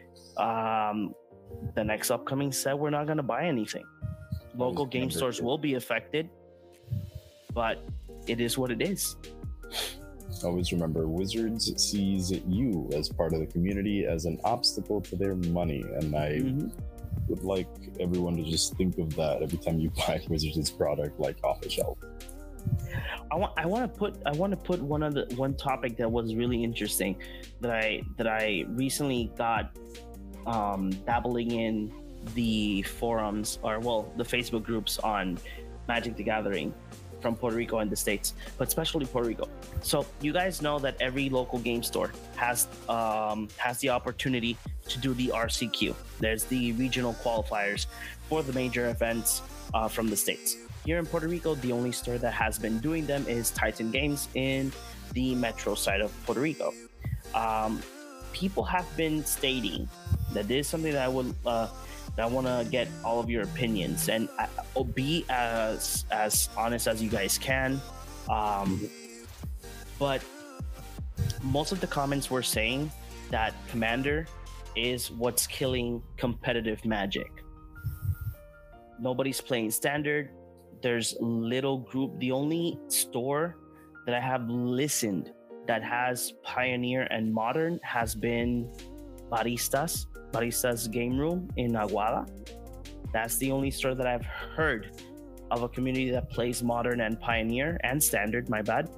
[SPEAKER 2] um the next upcoming set, we're not gonna buy anything. Local
[SPEAKER 6] Always
[SPEAKER 2] game
[SPEAKER 6] remember
[SPEAKER 2] stores
[SPEAKER 6] it.
[SPEAKER 2] will be affected, but it is what it is.
[SPEAKER 6] Always remember, Wizards sees you as part of the community as an obstacle to their money, and I
[SPEAKER 2] Mhm.
[SPEAKER 6] would like everyone to just think of that every time you buy Wizards' product, like off the shelf.
[SPEAKER 2] I want I want to put I want to put one of the one topic that was really interesting that I that I recently got um dabbling in the forums, or well, the Facebook groups on Magic the Gathering from Puerto Rico and the States, but especially Puerto Rico. So you guys know that every local game store has um has the opportunity to do the R C Q. There's the regional qualifiers for the major events uh, from the States. Here in Puerto Rico, the only store that has been doing them is Titan Games in the metro side of Puerto Rico. Um, people have been stating that this is something that I would uh, that I want to get all of your opinions, and uh, be as as honest as you guys can. Um, but most of the comments were saying that Commander is what's killing competitive Magic. Nobody's playing Standard. There's little group. The only store that I have listened that has Pioneer and Modern has been Baristas, Baristas Game Room in Aguada. That's the only store that I've heard of a community that plays Modern and Pioneer and Standard, my bad.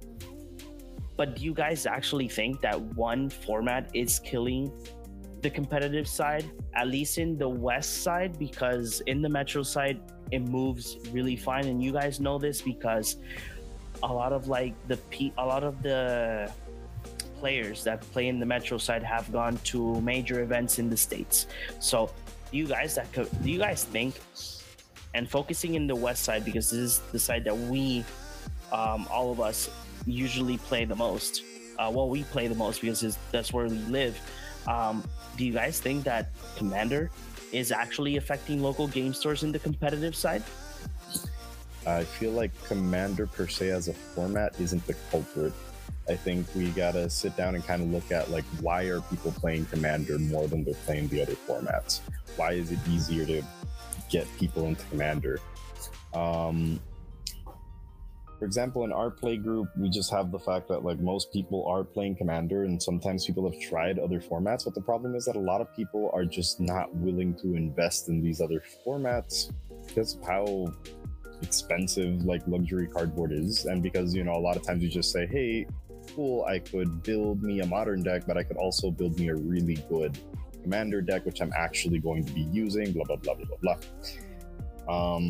[SPEAKER 2] But do you guys actually think that one format is killing the competitive side, at least in the west side? Because in the metro side, it moves really fine, and you guys know this because a lot of like the pe- a lot of the players that play in the Metro side have gone to major events in the States. So do you guys that co- do you guys think, and focusing in the West side, because this is the side that we um, all of us usually play the most, uh, well we play the most because it's, that's where we live. Um, do you guys think that Commander is actually affecting local game stores in the competitive side?
[SPEAKER 6] I feel like Commander per se as a format isn't the culprit. I think we gotta sit down and kind of look at like, why are people playing Commander more than they're playing the other formats? Why is it easier to get people into Commander? Um, for example, in our play group, we just have the fact that like most people are playing Commander, and sometimes people have tried other formats, but the problem is that a lot of people are just not willing to invest in these other formats because of how expensive like luxury cardboard is, and because, you know, a lot of times you just say, hey, cool, I could build me a modern deck, but I could also build me a really good Commander deck, which I'm actually going to be using, blah blah blah blah blah blah. Um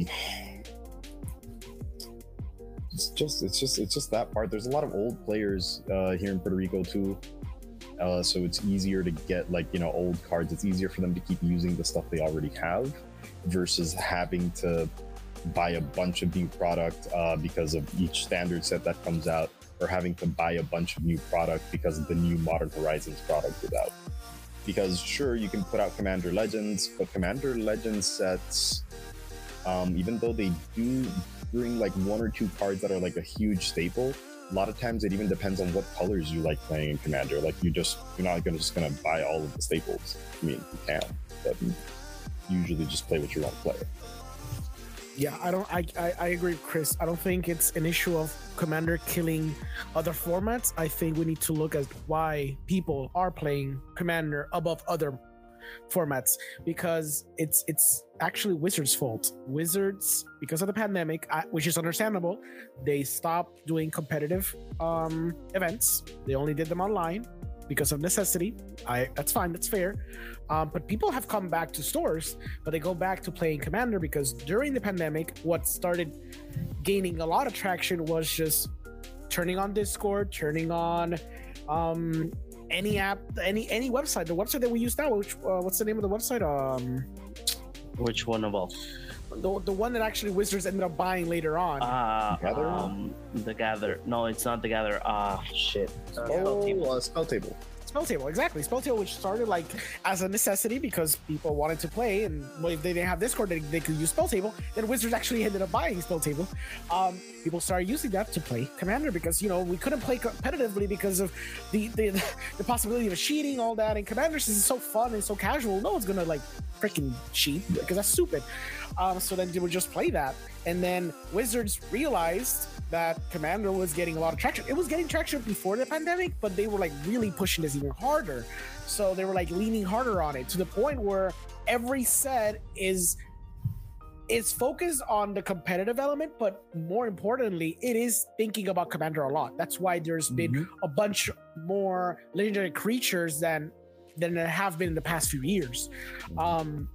[SPEAKER 6] it's just it's just it's just that part. There's a lot of old players uh here in Puerto Rico too, uh so it's easier to get like, you know, old cards. It's easier for them to keep using the stuff they already have versus having to buy a bunch of new product uh, because of each standard set that comes out, or having to buy a bunch of new product because the new Modern Horizons product is out. Because sure, you can put out Commander Legends, but Commander Legends sets, um, even though they do bring like one or two cards that are like a huge staple, a lot of times it even depends on what colors you like playing in Commander. Like you just, you're not gonna just gonna buy all of the staples. I mean, you can, but usually just play what you want to play.
[SPEAKER 4] Yeah, I don't. I, I I agree with Chris. I don't think it's an issue of Commander killing other formats. I think we need to look at why people are playing Commander above other formats, because it's it's actually Wizards' fault. Wizards, because of the pandemic, I, which is understandable, they stopped doing competitive um, events. They only did them online because of necessity. I that's fine, that's fair. Um, but people have come back to stores, but they go back to playing Commander because during the pandemic, what started gaining a lot of traction was just turning on Discord, turning on um, any app, any any website. The website that we use now, which uh, what's the name of the website? Um,
[SPEAKER 2] Which one of all?
[SPEAKER 4] the the one that actually Wizards ended up buying later on.
[SPEAKER 2] Uh,
[SPEAKER 6] Gather?
[SPEAKER 2] um, the Gather. No, it's not the Gather. Ah, shit. Uh, Spell Table.
[SPEAKER 6] uh, Spell Table.
[SPEAKER 4] Spell Table, exactly. Spell Table, which started like as a necessity because people wanted to play, and well, if they didn't have Discord, they, they could use Spell Table. Then Wizards actually ended up buying Spell Table. Um, people started using that to play Commander because, you know, we couldn't play competitively because of the the, the possibility of cheating, all that. And Commander, since it's so fun and so casual, no one's gonna like freaking cheat because that's stupid. Um, so then they would just play that, and then Wizards realized that Commander was getting a lot of traction. It was getting traction before the pandemic, but they were like really pushing this even harder. So they were like leaning harder on it to the point where every set is is focused on the competitive element, but more importantly, it is thinking about Commander a lot. That's why there's been
[SPEAKER 6] Mm-hmm.
[SPEAKER 4] a bunch more legendary creatures than than there have been in the past few years. Um,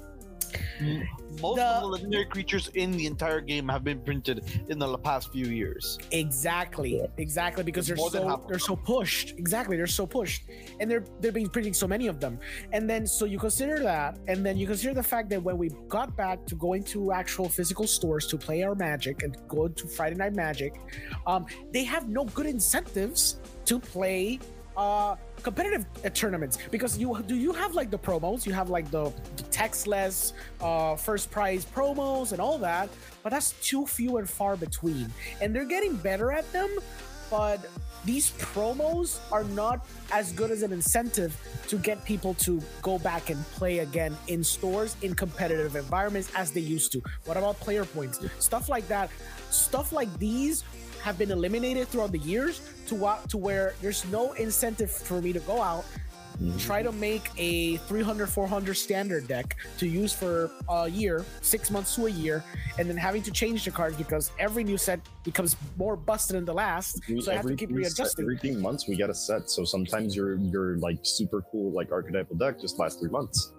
[SPEAKER 3] Most
[SPEAKER 4] The-
[SPEAKER 3] of the legendary creatures in the entire game have been printed in the past few years.
[SPEAKER 4] Exactly, exactly, because they're
[SPEAKER 3] More than
[SPEAKER 4] so
[SPEAKER 3] half of
[SPEAKER 4] they're so pushed. Exactly, they're so pushed, and they're they're being printing so many of them. And then so you consider that, and then you consider the fact that when we got back to going to actual physical stores to play our Magic and go to Friday Night Magic, um, they have no good incentives to play uh competitive uh, tournaments, because you do you have like the promos, you have like the, the textless uh first prize promos and all that, but that's too few and far between, and they're getting better at them, but these promos are not as good as an incentive to get people to go back and play again in stores in competitive environments as they used to. What about player points, stuff like that? Stuff like these have been eliminated throughout the years to what to where there's no incentive for me to go out, try to make a three hundred, four hundred standard deck to use for a year, six months to a year, and then having to change the cards because every new set becomes more busted than the last. So I have to keep
[SPEAKER 6] three set-
[SPEAKER 4] readjusting.
[SPEAKER 6] every three months we get a set, so sometimes your your like super cool like archetypal deck just lasts three months.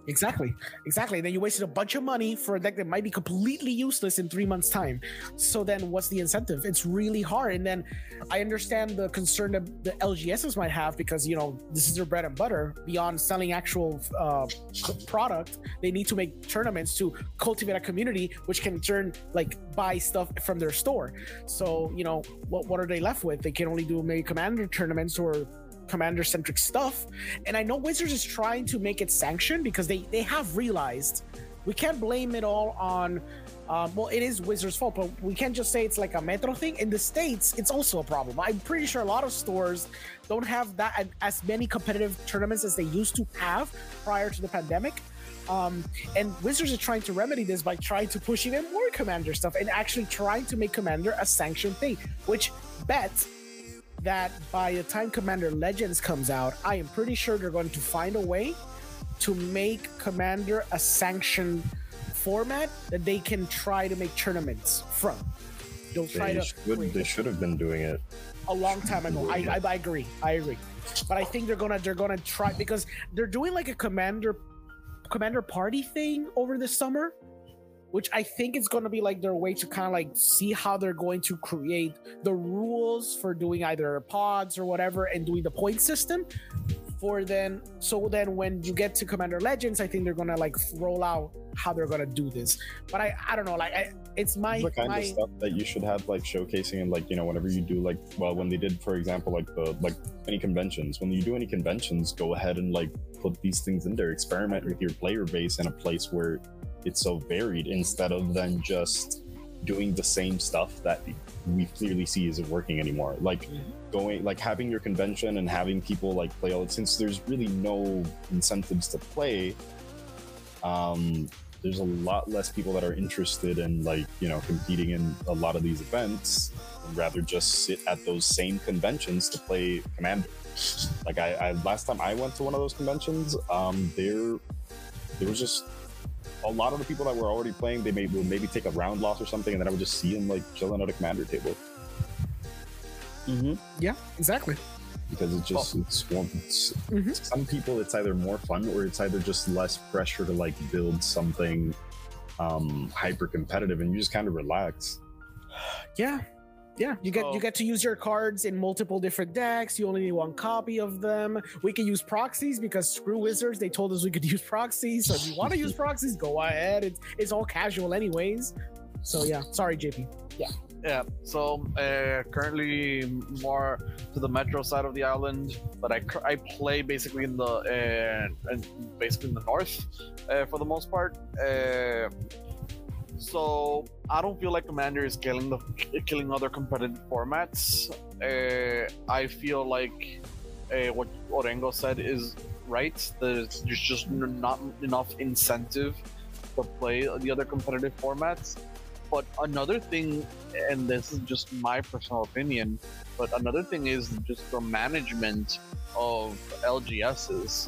[SPEAKER 4] Exactly, exactly. Then you wasted a bunch of money for a deck that might be completely useless in three months' time. So then, what's the incentive? It's really hard. And then, I understand the concern that the L G Ss might have because you know this is their bread and butter. Beyond selling actual uh, product, they need to make tournaments to cultivate a community, which can turn like buy stuff from their store. So you know what? What are they left with? They can only do maybe commander tournaments or commander centric stuff. And I know Wizards is trying to make it sanctioned because they they have realized we can't blame it all on um, well, it is Wizards' fault, but we can't just say it's like a Metro thing. In the States, it's also a problem. I'm pretty sure a lot of stores don't have that as many competitive tournaments as they used to have prior to the pandemic. Um, and Wizards are trying to remedy this by trying to push even more Commander stuff and actually trying to make Commander a sanctioned thing, which bets that by the time Commander Legends comes out, I am pretty sure they're going to find a way to make Commander a sanctioned format that they can try to make tournaments from. They'll try
[SPEAKER 6] They
[SPEAKER 4] to.
[SPEAKER 6] should,
[SPEAKER 4] wait,
[SPEAKER 6] they should have been doing it.
[SPEAKER 4] a long time ago. I, I I agree. I agree. But I think they're gonna they're gonna try because they're doing like a commander commander party thing over the summer, which I think is gonna be like their way to kind of like see how they're going to create the rules for doing either pods or whatever and doing the point system. For then, so then when you get to Commander Legends, I think they're gonna like roll out how they're gonna do this. But I, I don't know, like I, it's my
[SPEAKER 6] the kind
[SPEAKER 4] my.
[SPEAKER 6] of stuff that you should have like showcasing and like you know whenever you do like well when they did for example like the like any conventions when you do any conventions go ahead and like put these things in there, experiment with your player base in a place where it's so varied instead of then just doing the same stuff that we clearly see isn't working anymore. Like going like having your convention and having people like play all it since there's really no incentives to play. Um, there's a lot less people that are interested in like you know competing in a lot of these events and rather just sit at those same conventions to play Commander. Like I, I last time I went to one of those conventions, um, there there was just a lot of the people that were already playing. They may would maybe take a round loss or something, and then I would just see them like chilling at a Commander table.
[SPEAKER 2] Mm-hmm.
[SPEAKER 4] Yeah, exactly.
[SPEAKER 6] Because it's just it's, one, it's
[SPEAKER 4] Mm-hmm.
[SPEAKER 6] some people it's either more fun or it's either just less pressure to like build something um hyper competitive and you just kind of relax.
[SPEAKER 4] Yeah, yeah. You get
[SPEAKER 3] So-
[SPEAKER 4] you get to use your cards in multiple different decks. You only need one copy of them. We can use proxies because screw Wizards. They told us we could use proxies. So if you want to use proxies, go ahead. It's it's all casual anyways. So yeah. Sorry, J P. Yeah.
[SPEAKER 3] Yeah, so uh, currently more to the metro side of the island, but I, cur- I play basically in the uh, in basically in the north uh, for the most part. Uh, so I don't feel like Commander is killing the killing other competitive formats. Uh, I feel like uh, what Orengo said is right. There's, there's just n- not enough incentive to play the other competitive formats. But another thing, and this is just my personal opinion, but another thing is just the management of L G Ss.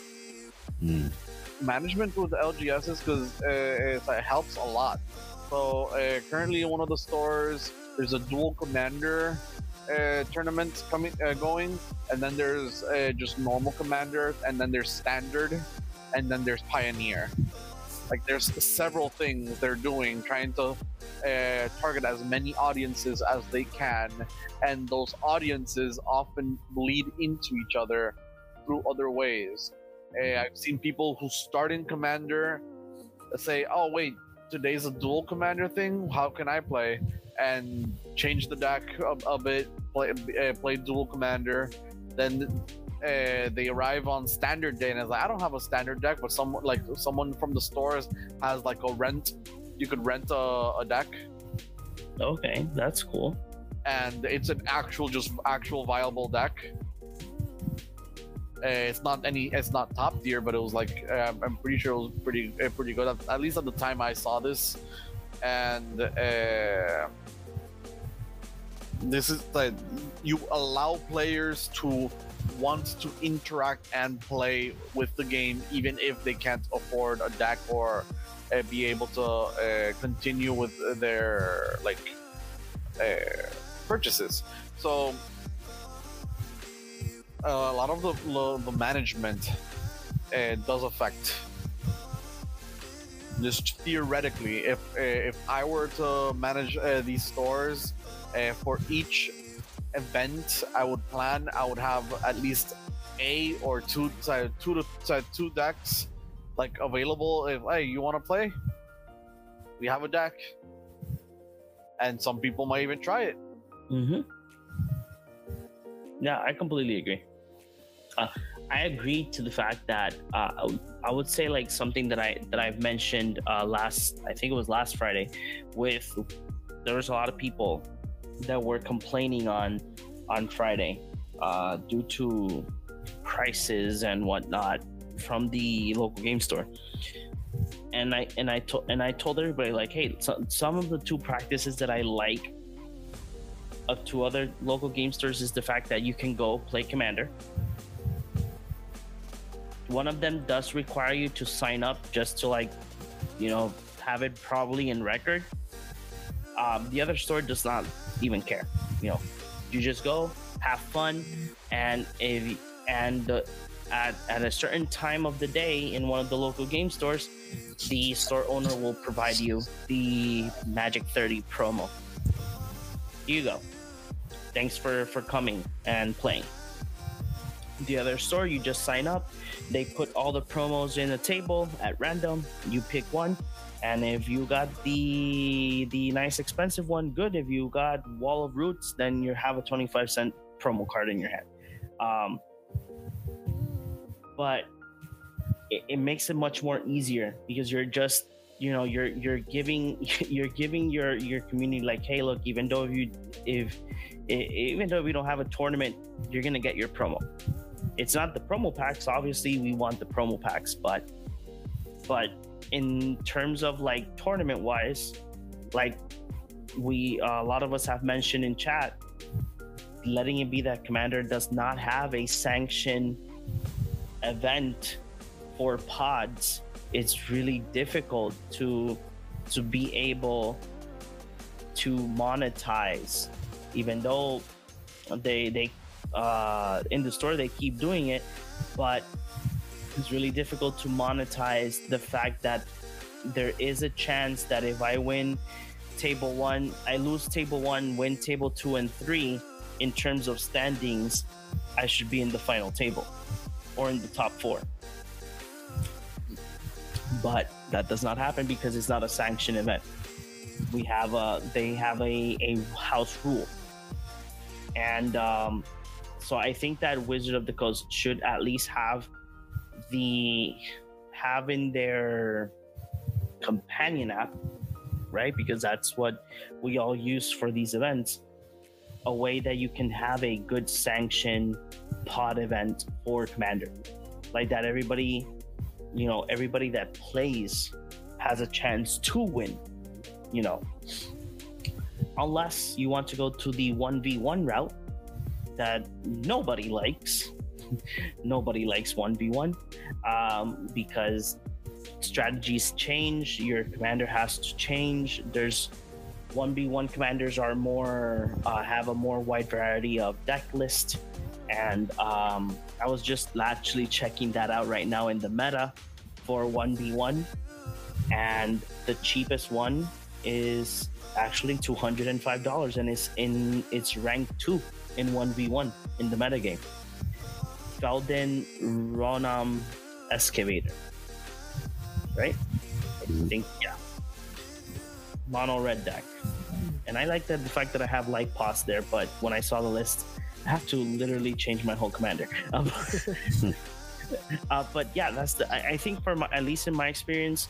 [SPEAKER 6] Mm.
[SPEAKER 3] Management with L G Ss because uh, it, it helps a lot. So uh, currently in one of the stores, there's a dual commander uh, tournament coming uh, going, and then there's uh, just normal commander, and then there's standard, and then there's pioneer. Like there's several things they're doing, trying to uh, target as many audiences as they can, and those audiences often bleed into each other through other ways. Uh, I've seen people who start in Commander say, "Oh wait, today's a dual Commander thing. How can I play?" and change the deck a, a bit, play, uh, play dual Commander, then. Uh, they arrive on standard day and it's like I don't have a standard deck, but someone like someone from the stores has like a rent. You could rent a, a deck,
[SPEAKER 2] Okay, that's cool.
[SPEAKER 3] and it's an actual, just actual viable deck. Uh, it's not any, it's not top tier, but it was like uh, I'm pretty sure it was pretty uh, pretty good. At, at least at the time I saw this, and uh, this is like you allow players to want to interact and play with the game even if they can't afford a deck or uh, be able to uh, continue with their like uh, purchases. So uh, a lot of the the management uh, does affect just theoretically, if uh, if I were to manage uh, these stores uh, for each event I would plan, I would have at least a or two sorry, two to sorry, two decks like available. If hey, you want to play, we have a deck, and some people might even try it.
[SPEAKER 2] Mm-hmm. Yeah, I completely agree. Uh, I agree to the fact that uh, I would say like something that I that I've mentioned uh, last, I think it was last Friday, with there was a lot of people that were complaining on on Friday uh, due to prices and whatnot from the local game store. And I and I told and I told everybody like, hey, so, some of the two practices that I like of two other local game stores is the fact that you can go play Commander. One of them does require you to sign up just to like, you know, have it probably in record. Um, the other store does not even care. You know, you just go, have fun, and if and uh, at at a certain time of the day in one of the local game stores, the store owner will provide you the Magic thirty promo. Here you go. Thanks for for coming and playing. The other store, you just sign up. They put all the promos in a table at random. You pick one, and if you got the the nice expensive one, good. If you got Wall of Roots, then you have a twenty-five cent promo card in your hand. Um, but it, it makes it much more easier because you're just, you know, you're you're giving you're giving your your community like, hey, look, even though if you if even though we don't have a tournament, you're gonna get your promo. It's not the promo packs. Obviously, we want the promo packs, but but in terms of like tournament wise, like we uh, a lot of us have mentioned in chat, letting it be that Commander does not have a sanctioned event for pods. It's really difficult to to be able to monetize, even though they they uh in the store they keep doing it, but it's really difficult to monetize the fact that there is a chance that if I win table one, I lose table one, win table two and three, in terms of standings, I should be in the final table or in the top four. But that does not happen because it's not a sanctioned event. We have a they have a, a house rule. And um so I think that Wizard of the Coast should at least have the have in their companion app, right? Because that's what we all use for these events. A way that you can have a good sanctioned pod event for Commander, like that everybody, you know, everybody that plays has a chance to win, you know, unless you want to go to the one v one route that nobody likes. Nobody likes one v one um, because strategies change, your commander has to change. There's one v one commanders are more uh, have a more wide variety of deck list, and um, I was just actually checking that out right now in the meta for one v one, and the cheapest one is actually two hundred five dollars, and it's in it's ranked two in one v one in the metagame. Felden Ronam Excavator, right? I think, yeah. Mono red deck. And I like that the fact that I have light pos there, but when I saw the list, I have to literally change my whole commander. Um, uh, but yeah, that's the. I, I think for my, at least in my experience,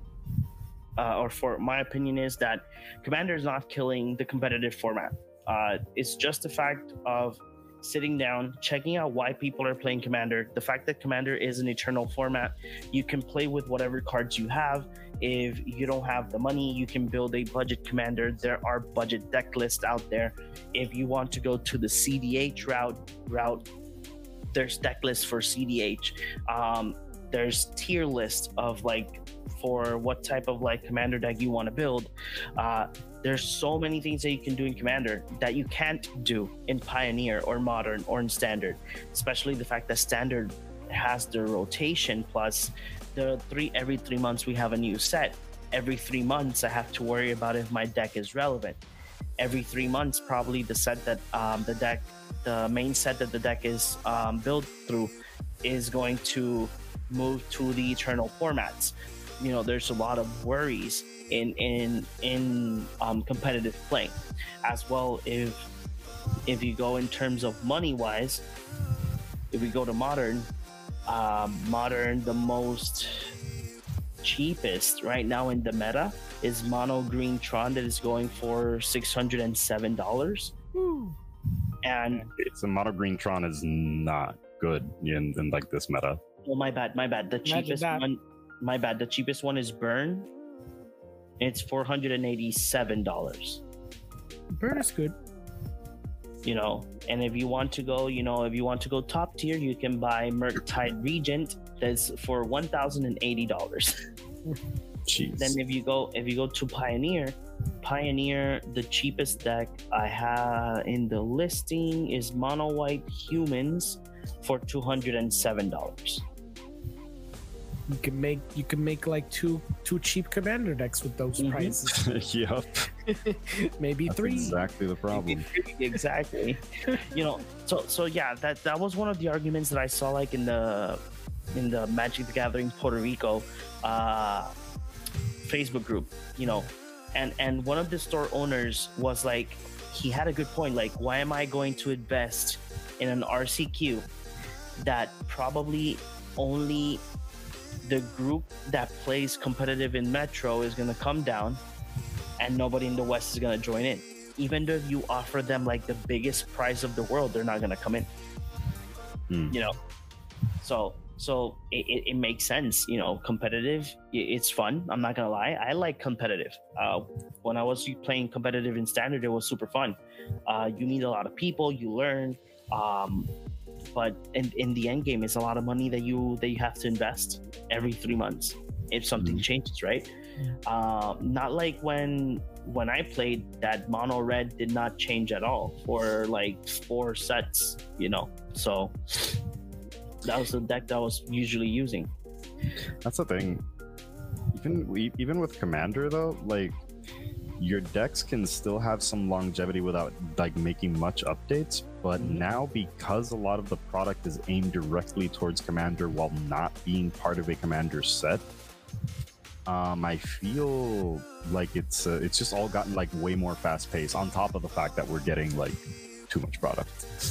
[SPEAKER 2] uh, or for my opinion, is that Commander is not killing the competitive format. Uh, it's just the fact of sitting down, checking out why people are playing Commander. The fact that Commander is an eternal format, you can play with whatever cards you have. If you don't have the money, you can build a budget Commander. There are budget deck lists out there. If you want to go to the C D H route, route, there's deck lists for C D H. Um, there's tier lists of like for what type of like Commander deck you want to build. Uh, there's so many things that you can do in Commander that you can't do in Pioneer or Modern or in Standard, especially the fact that Standard has the rotation plus the three every three months we have a new set. Every three months I have to worry about if my deck is relevant. Every three months, probably the set that um, the deck, the main set that the deck is um, built through, is going to move to the eternal formats. You know, there's a lot of worries in in in um, competitive play, as well. If if you go in terms of money wise, if we go to modern, um, modern the most cheapest right now in the meta is mono green Tron that is going for six hundred seven dollars. And
[SPEAKER 5] it's a mono green Tron is not good in, in like this meta.
[SPEAKER 2] oh my bad, my bad. The
[SPEAKER 4] Imagine
[SPEAKER 2] cheapest
[SPEAKER 4] that.
[SPEAKER 2] one, my bad. The cheapest one is Burn. It's four hundred eighty-seven dollars.
[SPEAKER 4] Burn is good.
[SPEAKER 2] You know, and if you want to go, you know, if you want to go top tier, you can buy Murktide Regent. That's for one thousand eighty dollars.
[SPEAKER 5] Jeez.
[SPEAKER 2] Then if you go if you go to Pioneer, Pioneer, the cheapest deck I have in the listing is Mono White Humans for two hundred seven dollars.
[SPEAKER 4] You can make you can make like two two cheap commander decks with those
[SPEAKER 2] Mhm.
[SPEAKER 4] prices.
[SPEAKER 5] Yep.
[SPEAKER 4] Maybe
[SPEAKER 5] That's
[SPEAKER 4] three.
[SPEAKER 5] exactly the problem.
[SPEAKER 2] Exactly. You know, so so yeah, that that was one of the arguments that I saw like in the in the Magic the Gathering Puerto Rico uh Facebook group, you know, and and one of the store owners was like, he had a good point, like, why am I going to invest in an R C Q that probably only the group that plays competitive in Metro is going to come down and nobody in the West is going to join in? Even though you offer them like the biggest prize of the world, they're not going to come in.
[SPEAKER 5] Hmm.
[SPEAKER 2] You know, so so it, it, it makes sense. You know, competitive, i- it's fun. I'm not gonna lie, I like competitive. Uh, when I was playing competitive in standard, it was super fun. Uh, you meet a lot of people, you learn. Um, but in, in the end game, it's a lot of money that you that you have to invest every three months if something
[SPEAKER 5] Mhm.
[SPEAKER 2] changes, right? Uh, not like when when I played, that mono red did not change at all for like four sets, you know. So that was the deck that I was usually using.
[SPEAKER 5] That's the thing. Even we- even with Commander though, like your decks can still have some longevity without like making much updates. But now, because a lot of the product is aimed directly towards Commander while not being part of a Commander set, um, I feel like it's uh, it's just all gotten like way more fast paced. On top of the fact that we're getting like too much product.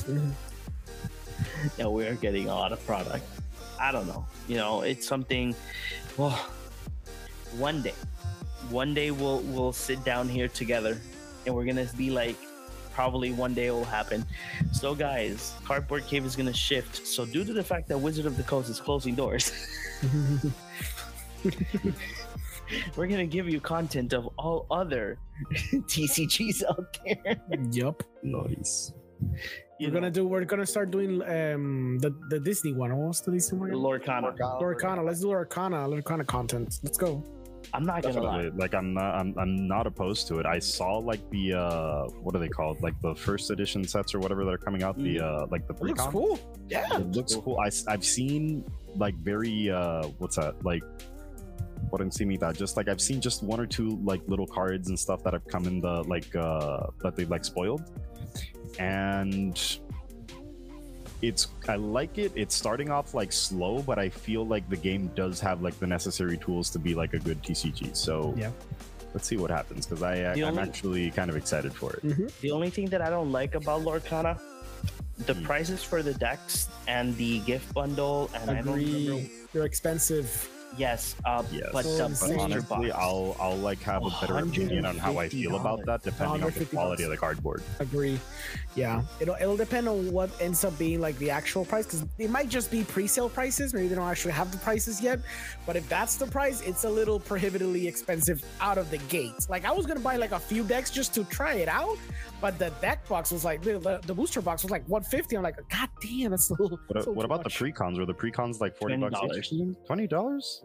[SPEAKER 2] Yeah, we're getting a lot of product. I don't know. You know, it's something. Well, one day, one day we'll we'll sit down here together, and we're gonna be like, probably one day it will happen. So, guys, Cardboard Cave is gonna shift. So, due to the fact that Wizard of the Coast is closing doors, we're gonna give you content of all other T C Gs out there.
[SPEAKER 4] Yup.
[SPEAKER 5] Nice.
[SPEAKER 2] You
[SPEAKER 4] We're
[SPEAKER 2] know,
[SPEAKER 4] gonna do. We're gonna start doing um the the Disney one. What's the Disney one? again?
[SPEAKER 2] Lorcana.
[SPEAKER 4] Lorcana. Let's do Lorcana. Lorcana content. Let's go.
[SPEAKER 2] I'm not gonna lie.
[SPEAKER 5] Definitely. Like I'm not I'm, I'm not opposed to it. I saw like the uh what are they called? Like the first edition sets or whatever that are coming out, the uh like the
[SPEAKER 4] It looks
[SPEAKER 5] pre-con.
[SPEAKER 4] cool. Yeah.
[SPEAKER 5] It looks cool. I, have seen like very uh what's that like what I'm seeing that just like I've seen just one or two like little cards and stuff that have come in the like uh that they like spoiled, and it's I like it. It's starting off like slow, but I feel like the game does have like the necessary tools to be like a good T C G. So
[SPEAKER 4] Yeah.
[SPEAKER 5] let's see what happens, because I, I
[SPEAKER 2] The
[SPEAKER 5] I'm
[SPEAKER 2] only-
[SPEAKER 5] actually kind of excited for it.
[SPEAKER 2] The only thing that I don't like about Lorcana, the
[SPEAKER 5] Hmm.
[SPEAKER 2] prices for the decks and the gift bundle, and I don't remember.
[SPEAKER 4] Agree. They're expensive.
[SPEAKER 2] Yes, uh,
[SPEAKER 5] Yes.
[SPEAKER 2] but
[SPEAKER 4] So
[SPEAKER 2] the
[SPEAKER 4] insane.
[SPEAKER 5] But
[SPEAKER 2] booster
[SPEAKER 5] honestly,
[SPEAKER 2] box.
[SPEAKER 5] I'll I'll like have a better opinion on how I feel about that depending on the
[SPEAKER 4] one hundred fifty
[SPEAKER 5] quality of
[SPEAKER 4] bucks.
[SPEAKER 5] the cardboard.
[SPEAKER 4] Agree. Yeah. It'll it'll depend on what ends up being like the actual price, because it might just be pre-sale prices. Maybe they don't actually have the prices yet. But if that's the price, it's a little prohibitively expensive out of the gate. Like I was gonna buy like a few decks just to try it out, but the deck box was like the, the, the booster box was like one hundred fifty. I'm like, God damn, that's a little.
[SPEAKER 5] What,
[SPEAKER 4] that's a
[SPEAKER 5] what
[SPEAKER 4] little
[SPEAKER 5] about the
[SPEAKER 4] much.
[SPEAKER 5] pre-cons? Were the pre-cons like forty bucks
[SPEAKER 2] twenty dollars.
[SPEAKER 5] each? Twenty dollars?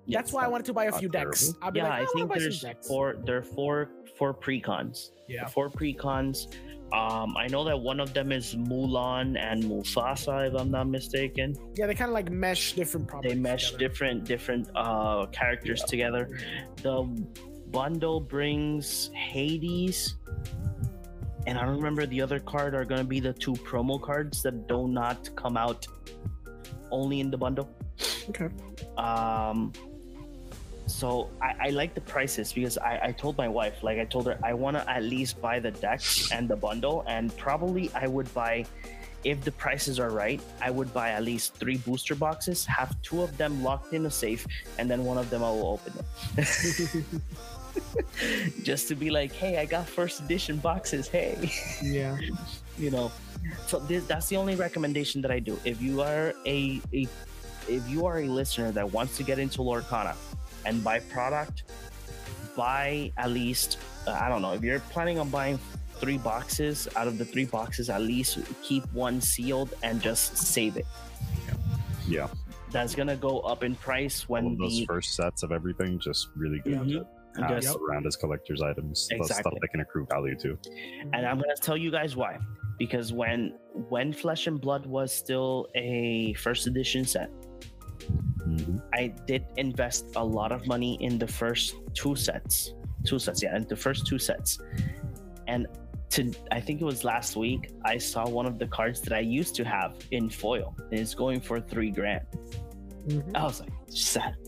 [SPEAKER 4] That's why I wanted to buy a
[SPEAKER 5] not
[SPEAKER 4] few decks.
[SPEAKER 5] terrible.
[SPEAKER 4] I'll be
[SPEAKER 2] Yeah,
[SPEAKER 4] like,
[SPEAKER 2] I
[SPEAKER 4] I,
[SPEAKER 2] think
[SPEAKER 4] want to buy
[SPEAKER 2] there's
[SPEAKER 4] some decks.
[SPEAKER 2] four. There are four four precons.
[SPEAKER 4] Yeah.
[SPEAKER 2] Four precons. Um, I know that one of them is Mulan and Mufasa, if I'm not mistaken.
[SPEAKER 4] Yeah, they kind of like mesh different properties.
[SPEAKER 2] They mesh
[SPEAKER 4] together.
[SPEAKER 2] different different uh characters together. The bundle brings Hades, and I don't remember the other card are gonna be the two promo cards that do not come out only in the bundle.
[SPEAKER 4] Okay.
[SPEAKER 2] Um, so I, I like the prices because I, I told my wife, like I told her, I want to at least buy the decks and the bundle, and probably I would buy, if the prices are right, I would buy at least three booster boxes, have two of them locked in a safe, and then one of them I will open it. Just to be like, hey, I got first edition boxes. Hey,
[SPEAKER 4] Yeah.
[SPEAKER 2] you know. So this, that's the only recommendation that I do. If you are a, a if you are a listener that wants to get into Lorcana and buy product, buy at least uh, I don't know, if you're planning on buying three boxes, out of the three boxes, at least keep one sealed and just save it.
[SPEAKER 5] Yeah,
[SPEAKER 2] That's gonna go up in price
[SPEAKER 5] all
[SPEAKER 2] when
[SPEAKER 5] of those
[SPEAKER 2] the
[SPEAKER 5] first sets of everything just really good
[SPEAKER 2] Mhm.
[SPEAKER 5] to have
[SPEAKER 2] Just-
[SPEAKER 5] around as collectors items. The stuff
[SPEAKER 2] Exactly.
[SPEAKER 5] that can accrue value to.
[SPEAKER 2] and I'm gonna tell you guys why. Because when when Flesh and Blood was still a first edition set,
[SPEAKER 5] Mhm.
[SPEAKER 2] I did invest a lot of money in the first two sets. Two sets, yeah, and the first two sets. And to I think it was last week, I saw one of the cards that I used to have in foil, and it's going for three grand.
[SPEAKER 4] Mhm.
[SPEAKER 2] I was like, sad.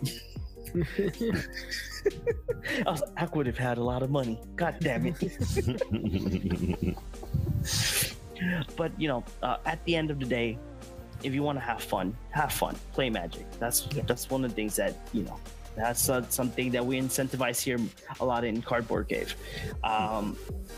[SPEAKER 2] I was like, I would have had a lot of money. God damn it. But you know, uh, at the end of the day, if you want to have fun, have fun. Play Magic. That's
[SPEAKER 4] Yeah.
[SPEAKER 2] that's one of the things that you know. That's uh, something that we incentivize here a lot in Cardboard Cave. Um,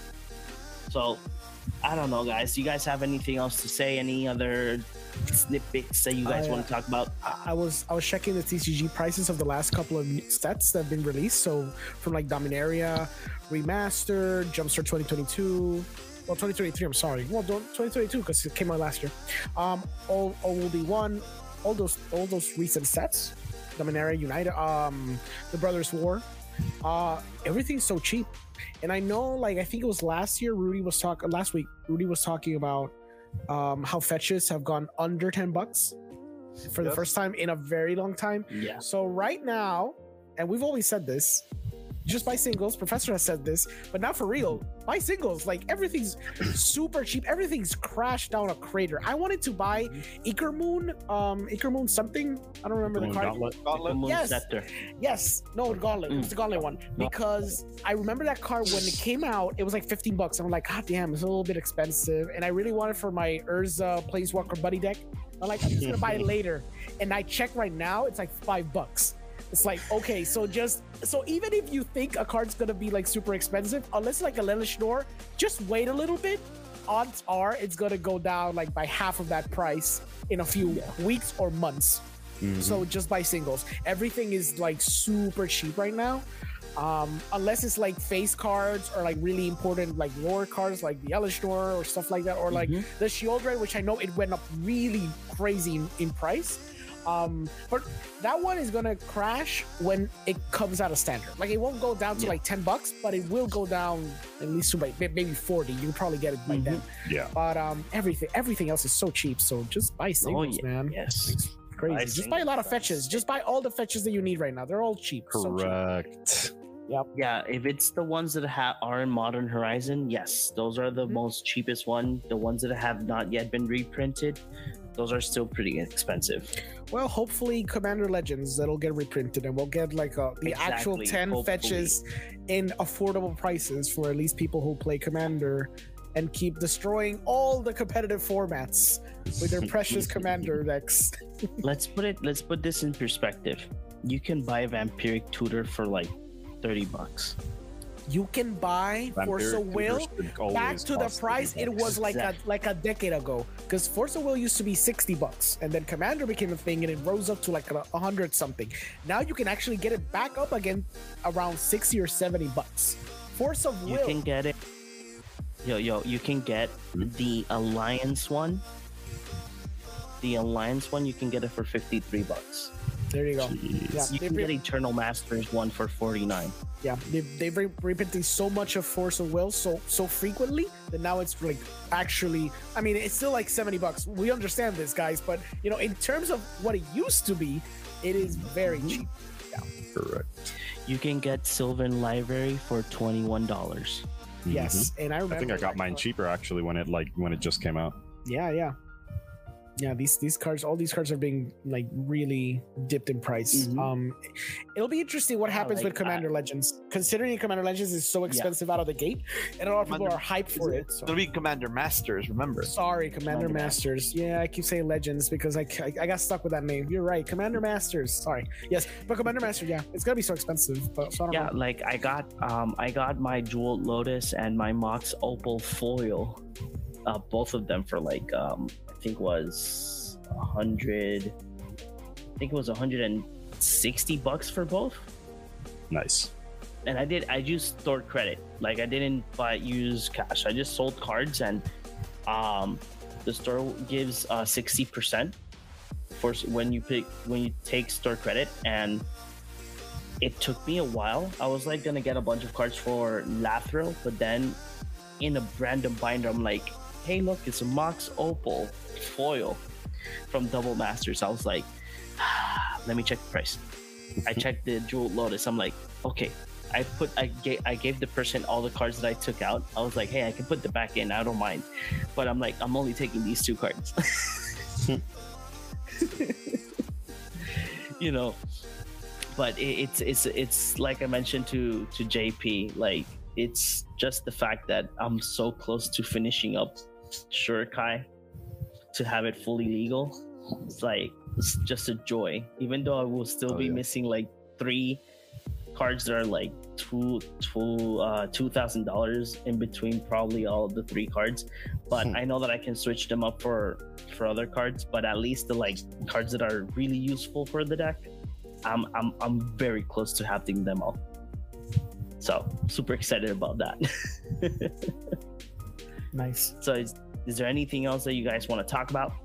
[SPEAKER 2] so I don't know, guys. Do you guys have anything else to say? Any other snippets that you guys
[SPEAKER 4] I,
[SPEAKER 2] want to talk about?
[SPEAKER 4] I was I was checking the T C G prices of the last couple of sets that have been released. So from like Dominaria, Remastered, Jumpstart twenty twenty-two, well twenty twenty-three. I'm sorry, well twenty twenty-two because it came out last year. Um, all O L D one, all those all those recent sets, Dominaria, United, um, the Brothers War. Uh, everything's so cheap, and I know like I think it was last year. Rudy was talking last week. Rudy was talking about um how fetches have gone under ten bucks for the
[SPEAKER 3] Yes.
[SPEAKER 4] first time in a very long time.
[SPEAKER 2] Yeah.
[SPEAKER 4] So right now, and we've always said this, just buy singles. Professor has said this, but now for real, buy singles. Like everything's super cheap. Everything's crashed down a crater. I wanted to buy Iker Moon, um, Iker Moon something. I don't remember the
[SPEAKER 5] Moon
[SPEAKER 4] card.
[SPEAKER 5] Gauntlet.
[SPEAKER 2] The
[SPEAKER 3] Gauntlet.
[SPEAKER 2] Moon
[SPEAKER 4] Yes.
[SPEAKER 2] Scepter.
[SPEAKER 4] Yes, no, Gauntlet. It was the Gauntlet one because I remember that card when it came out. It was like fifteen bucks. I'm like, God damn, it's a little bit expensive, and I really wanted for my Urza Planeswalker Buddy deck. I'm like, I'm just gonna buy it later, and I check right now. It's like five bucks. It's like, okay, so just so even if you think a card's gonna be like super expensive, unless it's like a Lelish Door, just wait a little bit. Odds are it's gonna go down like by half of that price in a few weeks or months.
[SPEAKER 5] Mhm.
[SPEAKER 4] So just buy singles. Everything is like super cheap right now. Um, unless it's like face cards or like really important like lore cards like the Elish Door or stuff like that, or like
[SPEAKER 2] Mhm.
[SPEAKER 4] the Shield Ray, which I know it went up really crazy in, in price. Um, but that one is gonna crash when it comes out of standard. Like it won't go down to
[SPEAKER 2] Yeah.
[SPEAKER 4] like ten bucks, but it will go down at least to like may- maybe forty. You'll probably get it by
[SPEAKER 2] Mhm.
[SPEAKER 4] then.
[SPEAKER 5] Yeah.
[SPEAKER 4] But um, everything everything else is so cheap. So just buy singles,
[SPEAKER 2] yeah.
[SPEAKER 4] man.
[SPEAKER 2] Yes.
[SPEAKER 4] It's crazy.
[SPEAKER 2] Buy
[SPEAKER 4] Just buy a lot of
[SPEAKER 2] singles.
[SPEAKER 4] fetches. Just buy all the fetches that you need right now. They're all cheap. So cheap.
[SPEAKER 5] Correct.
[SPEAKER 2] Yeah, if it's the ones that ha- are in Modern Horizon, yes, those are the
[SPEAKER 4] Mhm.
[SPEAKER 2] most cheapest one. The ones that have not yet been reprinted, those are still pretty expensive.
[SPEAKER 4] Well, hopefully Commander Legends that'll get reprinted and we'll get like a, the actual
[SPEAKER 2] Exactly,
[SPEAKER 4] ten
[SPEAKER 2] hopefully.
[SPEAKER 4] fetches in affordable prices for at least people who play Commander and keep destroying all the competitive formats with their precious Commander decks.
[SPEAKER 2] Let's put it. Let's put this in perspective. You can buy Vampiric Tutor for like thirty bucks.
[SPEAKER 4] You can buy Force
[SPEAKER 5] Vampiric
[SPEAKER 4] of Will
[SPEAKER 5] Tutors should always
[SPEAKER 4] back to the
[SPEAKER 5] cost
[SPEAKER 4] price
[SPEAKER 5] thirty
[SPEAKER 4] it
[SPEAKER 5] bucks.
[SPEAKER 4] was like a
[SPEAKER 2] Exactly.
[SPEAKER 4] like a decade ago, because Force of Will used to be sixty bucks and then Commander became a thing and it rose up to like a hundred something. Now you can actually get it back up again around sixty or seventy bucks. Force of
[SPEAKER 2] You
[SPEAKER 4] Will.
[SPEAKER 2] can get it. Yo, yo, you can get the Alliance one. The Alliance one, you can get it for fifty-three bucks.
[SPEAKER 4] There you go.
[SPEAKER 5] Jeez.
[SPEAKER 4] Yeah,
[SPEAKER 2] You
[SPEAKER 4] they've
[SPEAKER 2] can
[SPEAKER 4] re-
[SPEAKER 2] get Eternal Masters one for forty-nine.
[SPEAKER 4] yeah, they've, they've re- reprinted so much of Force of Will so so frequently that now it's like actually. I mean, it's still like seventy bucks. We understand this, guys, but you know, in terms of what it used to be, it is very cheap.
[SPEAKER 5] Correct.
[SPEAKER 2] You can get Sylvan Library for twenty-one dollars.
[SPEAKER 4] Yes, and I remember.
[SPEAKER 5] I think I got mine cheaper actually when it like when it just came out.
[SPEAKER 4] Yeah, yeah, yeah. These these cards, all these cards are being like really dipped in price.
[SPEAKER 2] Mhm.
[SPEAKER 4] Um, it'll be interesting what
[SPEAKER 2] Yeah,
[SPEAKER 4] happens
[SPEAKER 2] like,
[SPEAKER 4] with Commander Legends, considering Commander Legends is so expensive out of the gate, and a lot of people
[SPEAKER 3] Commander-
[SPEAKER 4] are hyped for it. So.
[SPEAKER 3] It'll be Commander Masters, remember?
[SPEAKER 4] Sorry, Commander,
[SPEAKER 2] Commander
[SPEAKER 4] Masters. Yeah, I keep saying Legends because I, I, I got stuck with that name. You're right, Commander Masters. Sorry. Yes, but Commander Master, yeah, it's gonna be so expensive. But so I don't
[SPEAKER 2] Yeah,
[SPEAKER 4] know.
[SPEAKER 2] like I got um I got my Jewel Lotus and my Mox Opal foil, uh, both of them for like um I think was a hundred. I think it was a hundred and sixty bucks for both.
[SPEAKER 5] Nice.
[SPEAKER 2] And I did I used stored credit. Like I didn't buy use cash. I just sold cards, and um the store gives uh sixty percent for s- when you pick when you take store credit. And it took me a while. I was like gonna get a bunch of cards for Lathril, but then in a random binder I'm like, hey look, it's a Mox Opal foil from Double Masters. I was like, ah, let me check the price. I checked the Jewel Lotus. I'm like, okay. I put I gave I gave the person all the cards that I took out. I was like, hey, I can put the back in. I don't mind. But I'm like, I'm only taking these two cards. You know. But it, it's it's it's like I mentioned to to J P. Like it's just the fact that I'm so close to finishing up Shurikai to have it fully legal. It's like it's just a joy. Even though I will still
[SPEAKER 5] Oh,
[SPEAKER 2] be
[SPEAKER 5] yeah.
[SPEAKER 2] missing like three cards that are like two two uh two thousand dollars in between probably all of the three cards, but
[SPEAKER 5] Hmm.
[SPEAKER 2] I know that I can switch them up for for other cards. But at least the like cards that are really useful for the deck, I'm I'm I'm very close to having them all. So super excited about that.
[SPEAKER 4] Nice.
[SPEAKER 2] So is, is there anything else that you guys want to talk about?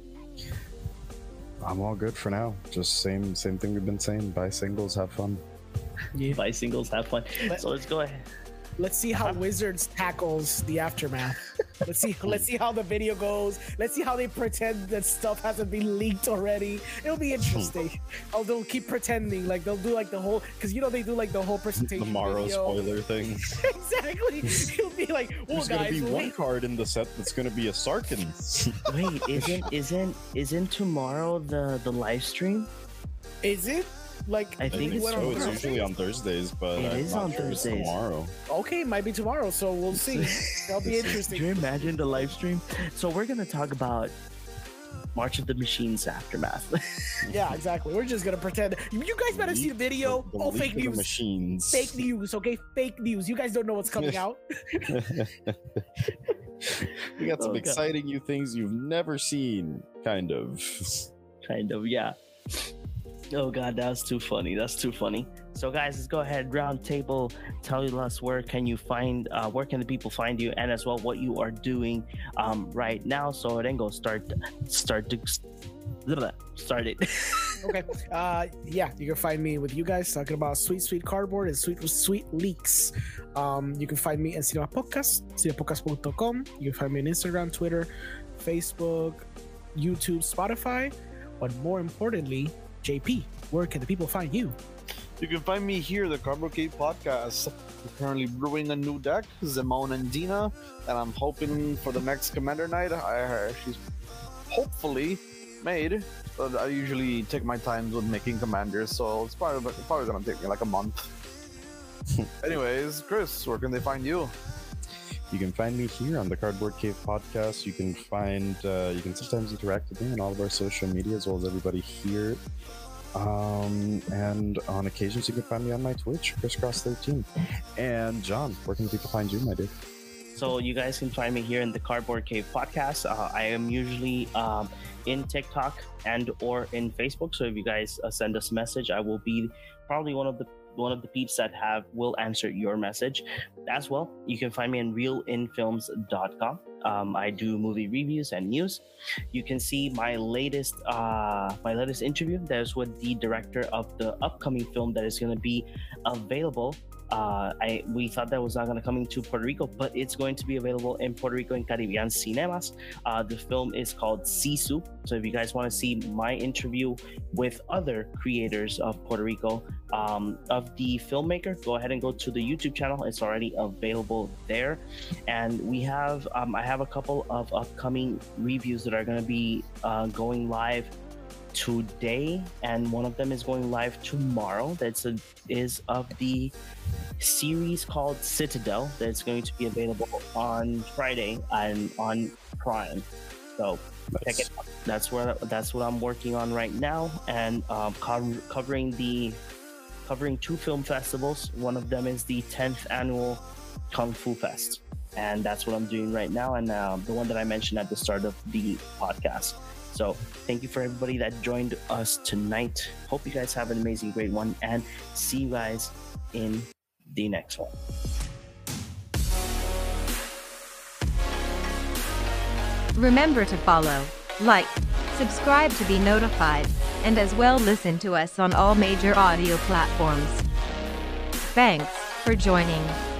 [SPEAKER 5] I'm all good for now. Just same same thing we've been saying. Buy singles, have fun.
[SPEAKER 4] Yeah.
[SPEAKER 2] Buy singles, have fun.
[SPEAKER 4] Let-
[SPEAKER 2] So let's go ahead.
[SPEAKER 4] Let's see how
[SPEAKER 2] Uh-huh.
[SPEAKER 4] Wizards tackles the aftermath. Let's see. Let's see how the video goes. Let's see how they pretend that stuff hasn't been leaked already. It'll be interesting. Oh, they'll keep pretending like they'll do like the whole because you know they do like the whole presentation.
[SPEAKER 5] The Morrow
[SPEAKER 4] video.
[SPEAKER 5] spoiler thing.
[SPEAKER 4] Exactly. It'll be like, well,
[SPEAKER 5] There's gonna
[SPEAKER 4] guys,
[SPEAKER 5] be one
[SPEAKER 4] wait.
[SPEAKER 5] card in the set that's gonna be a Sarkin.
[SPEAKER 2] Wait, isn't isn't isn't tomorrow the the live stream?
[SPEAKER 4] Is it like?
[SPEAKER 2] I
[SPEAKER 5] I
[SPEAKER 2] think
[SPEAKER 5] think
[SPEAKER 4] went
[SPEAKER 5] so.
[SPEAKER 4] on
[SPEAKER 5] It's
[SPEAKER 4] Thursday?
[SPEAKER 5] usually on Thursdays, but
[SPEAKER 2] It
[SPEAKER 5] I'm
[SPEAKER 2] is
[SPEAKER 5] not
[SPEAKER 2] on
[SPEAKER 5] sure it's
[SPEAKER 2] Thursdays.
[SPEAKER 5] tomorrow.
[SPEAKER 4] Okay, might be tomorrow, so we'll see. That'll be interesting.
[SPEAKER 2] Can you imagine the live stream? So we're gonna talk about March of the Machines aftermath.
[SPEAKER 4] Yeah, exactly. We're just gonna pretend. You guys better see the video.
[SPEAKER 5] The
[SPEAKER 4] Oh,
[SPEAKER 5] leak
[SPEAKER 4] fake
[SPEAKER 5] of the
[SPEAKER 4] news.
[SPEAKER 5] machines.
[SPEAKER 4] Fake news. Okay, fake news. You guys don't know what's coming out.
[SPEAKER 5] We got some
[SPEAKER 2] Oh, God.
[SPEAKER 5] exciting new things you've never seen, kind of.
[SPEAKER 2] Kind of, yeah. Oh god, that's too funny. That's too funny. So guys, let's go ahead. Round table. Tell us where can you find, uh, where can the people find you, and as well what you are doing um, right now. So then go start, start to start it.
[SPEAKER 4] Okay. Uh, yeah, you can find me with you guys talking about sweet, sweet cardboard and sweet, sweet leaks. Um, you can find me in Cinema Podcast, cinema podcast dot com. You can find me on Instagram, Twitter, Facebook, YouTube, Spotify. But more importantly, J P, where can the people find you?
[SPEAKER 3] You can find me here, the Cardboard Cave Podcast. We're currently brewing a new deck, Zimone and Dina, and I'm hoping for the next Commander Night, I, she's hopefully made. But I usually take my time with making commanders, so it's probably, probably gonna take me like a month. Anyways, Chris, where can they find you?
[SPEAKER 5] You can find me here on the Cardboard Cave Podcast. You can find, uh, you can sometimes interact with me on all of our social media as well as everybody here. Um, and on occasions, you can find me on my Twitch, Crisscross thirteen. And John, where can people find you, my dude?
[SPEAKER 2] So you guys can find me here in the Cardboard Cave Podcast. Uh, I am usually um, in TikTok and or in Facebook. So if you guys uh, send us a message, I will be probably one of the one of the peeps that have will answer your message as well. You can find me on real in films dot com. Um, I do movie reviews and news. You can see my latest uh, my latest interview. That's with the director of the upcoming film that is going to be available. Uh, I we thought that was not going to come into Puerto Rico, but it's going to be available in Puerto Rico in Caribbean Cinemas. Uh, the film is called Sisu. So if you guys want to see my interview with other creators of Puerto Rico, um, of the filmmaker, go ahead and go to the YouTube channel. It's already available there. And we have um, I have a couple of upcoming reviews that are going to be uh, going live today, and one of them is going live tomorrow. That's a, is of the series called Citadel that's going to be available on Friday and on Prime. So
[SPEAKER 5] Nice.
[SPEAKER 2] check it out. That's where that's what I'm working on right now, and um, co- covering the covering two film festivals. One of them is the tenth annual Kung Fu Fest, and that's what I'm doing right now. And uh, the one that I mentioned at the start of the podcast. So thank you for everybody that joined us tonight. Hope you guys have an amazing, great one, and see you guys in the next one.
[SPEAKER 1] Remember to follow, like, subscribe to be notified, and as well listen to us on all major audio platforms. Thanks for joining.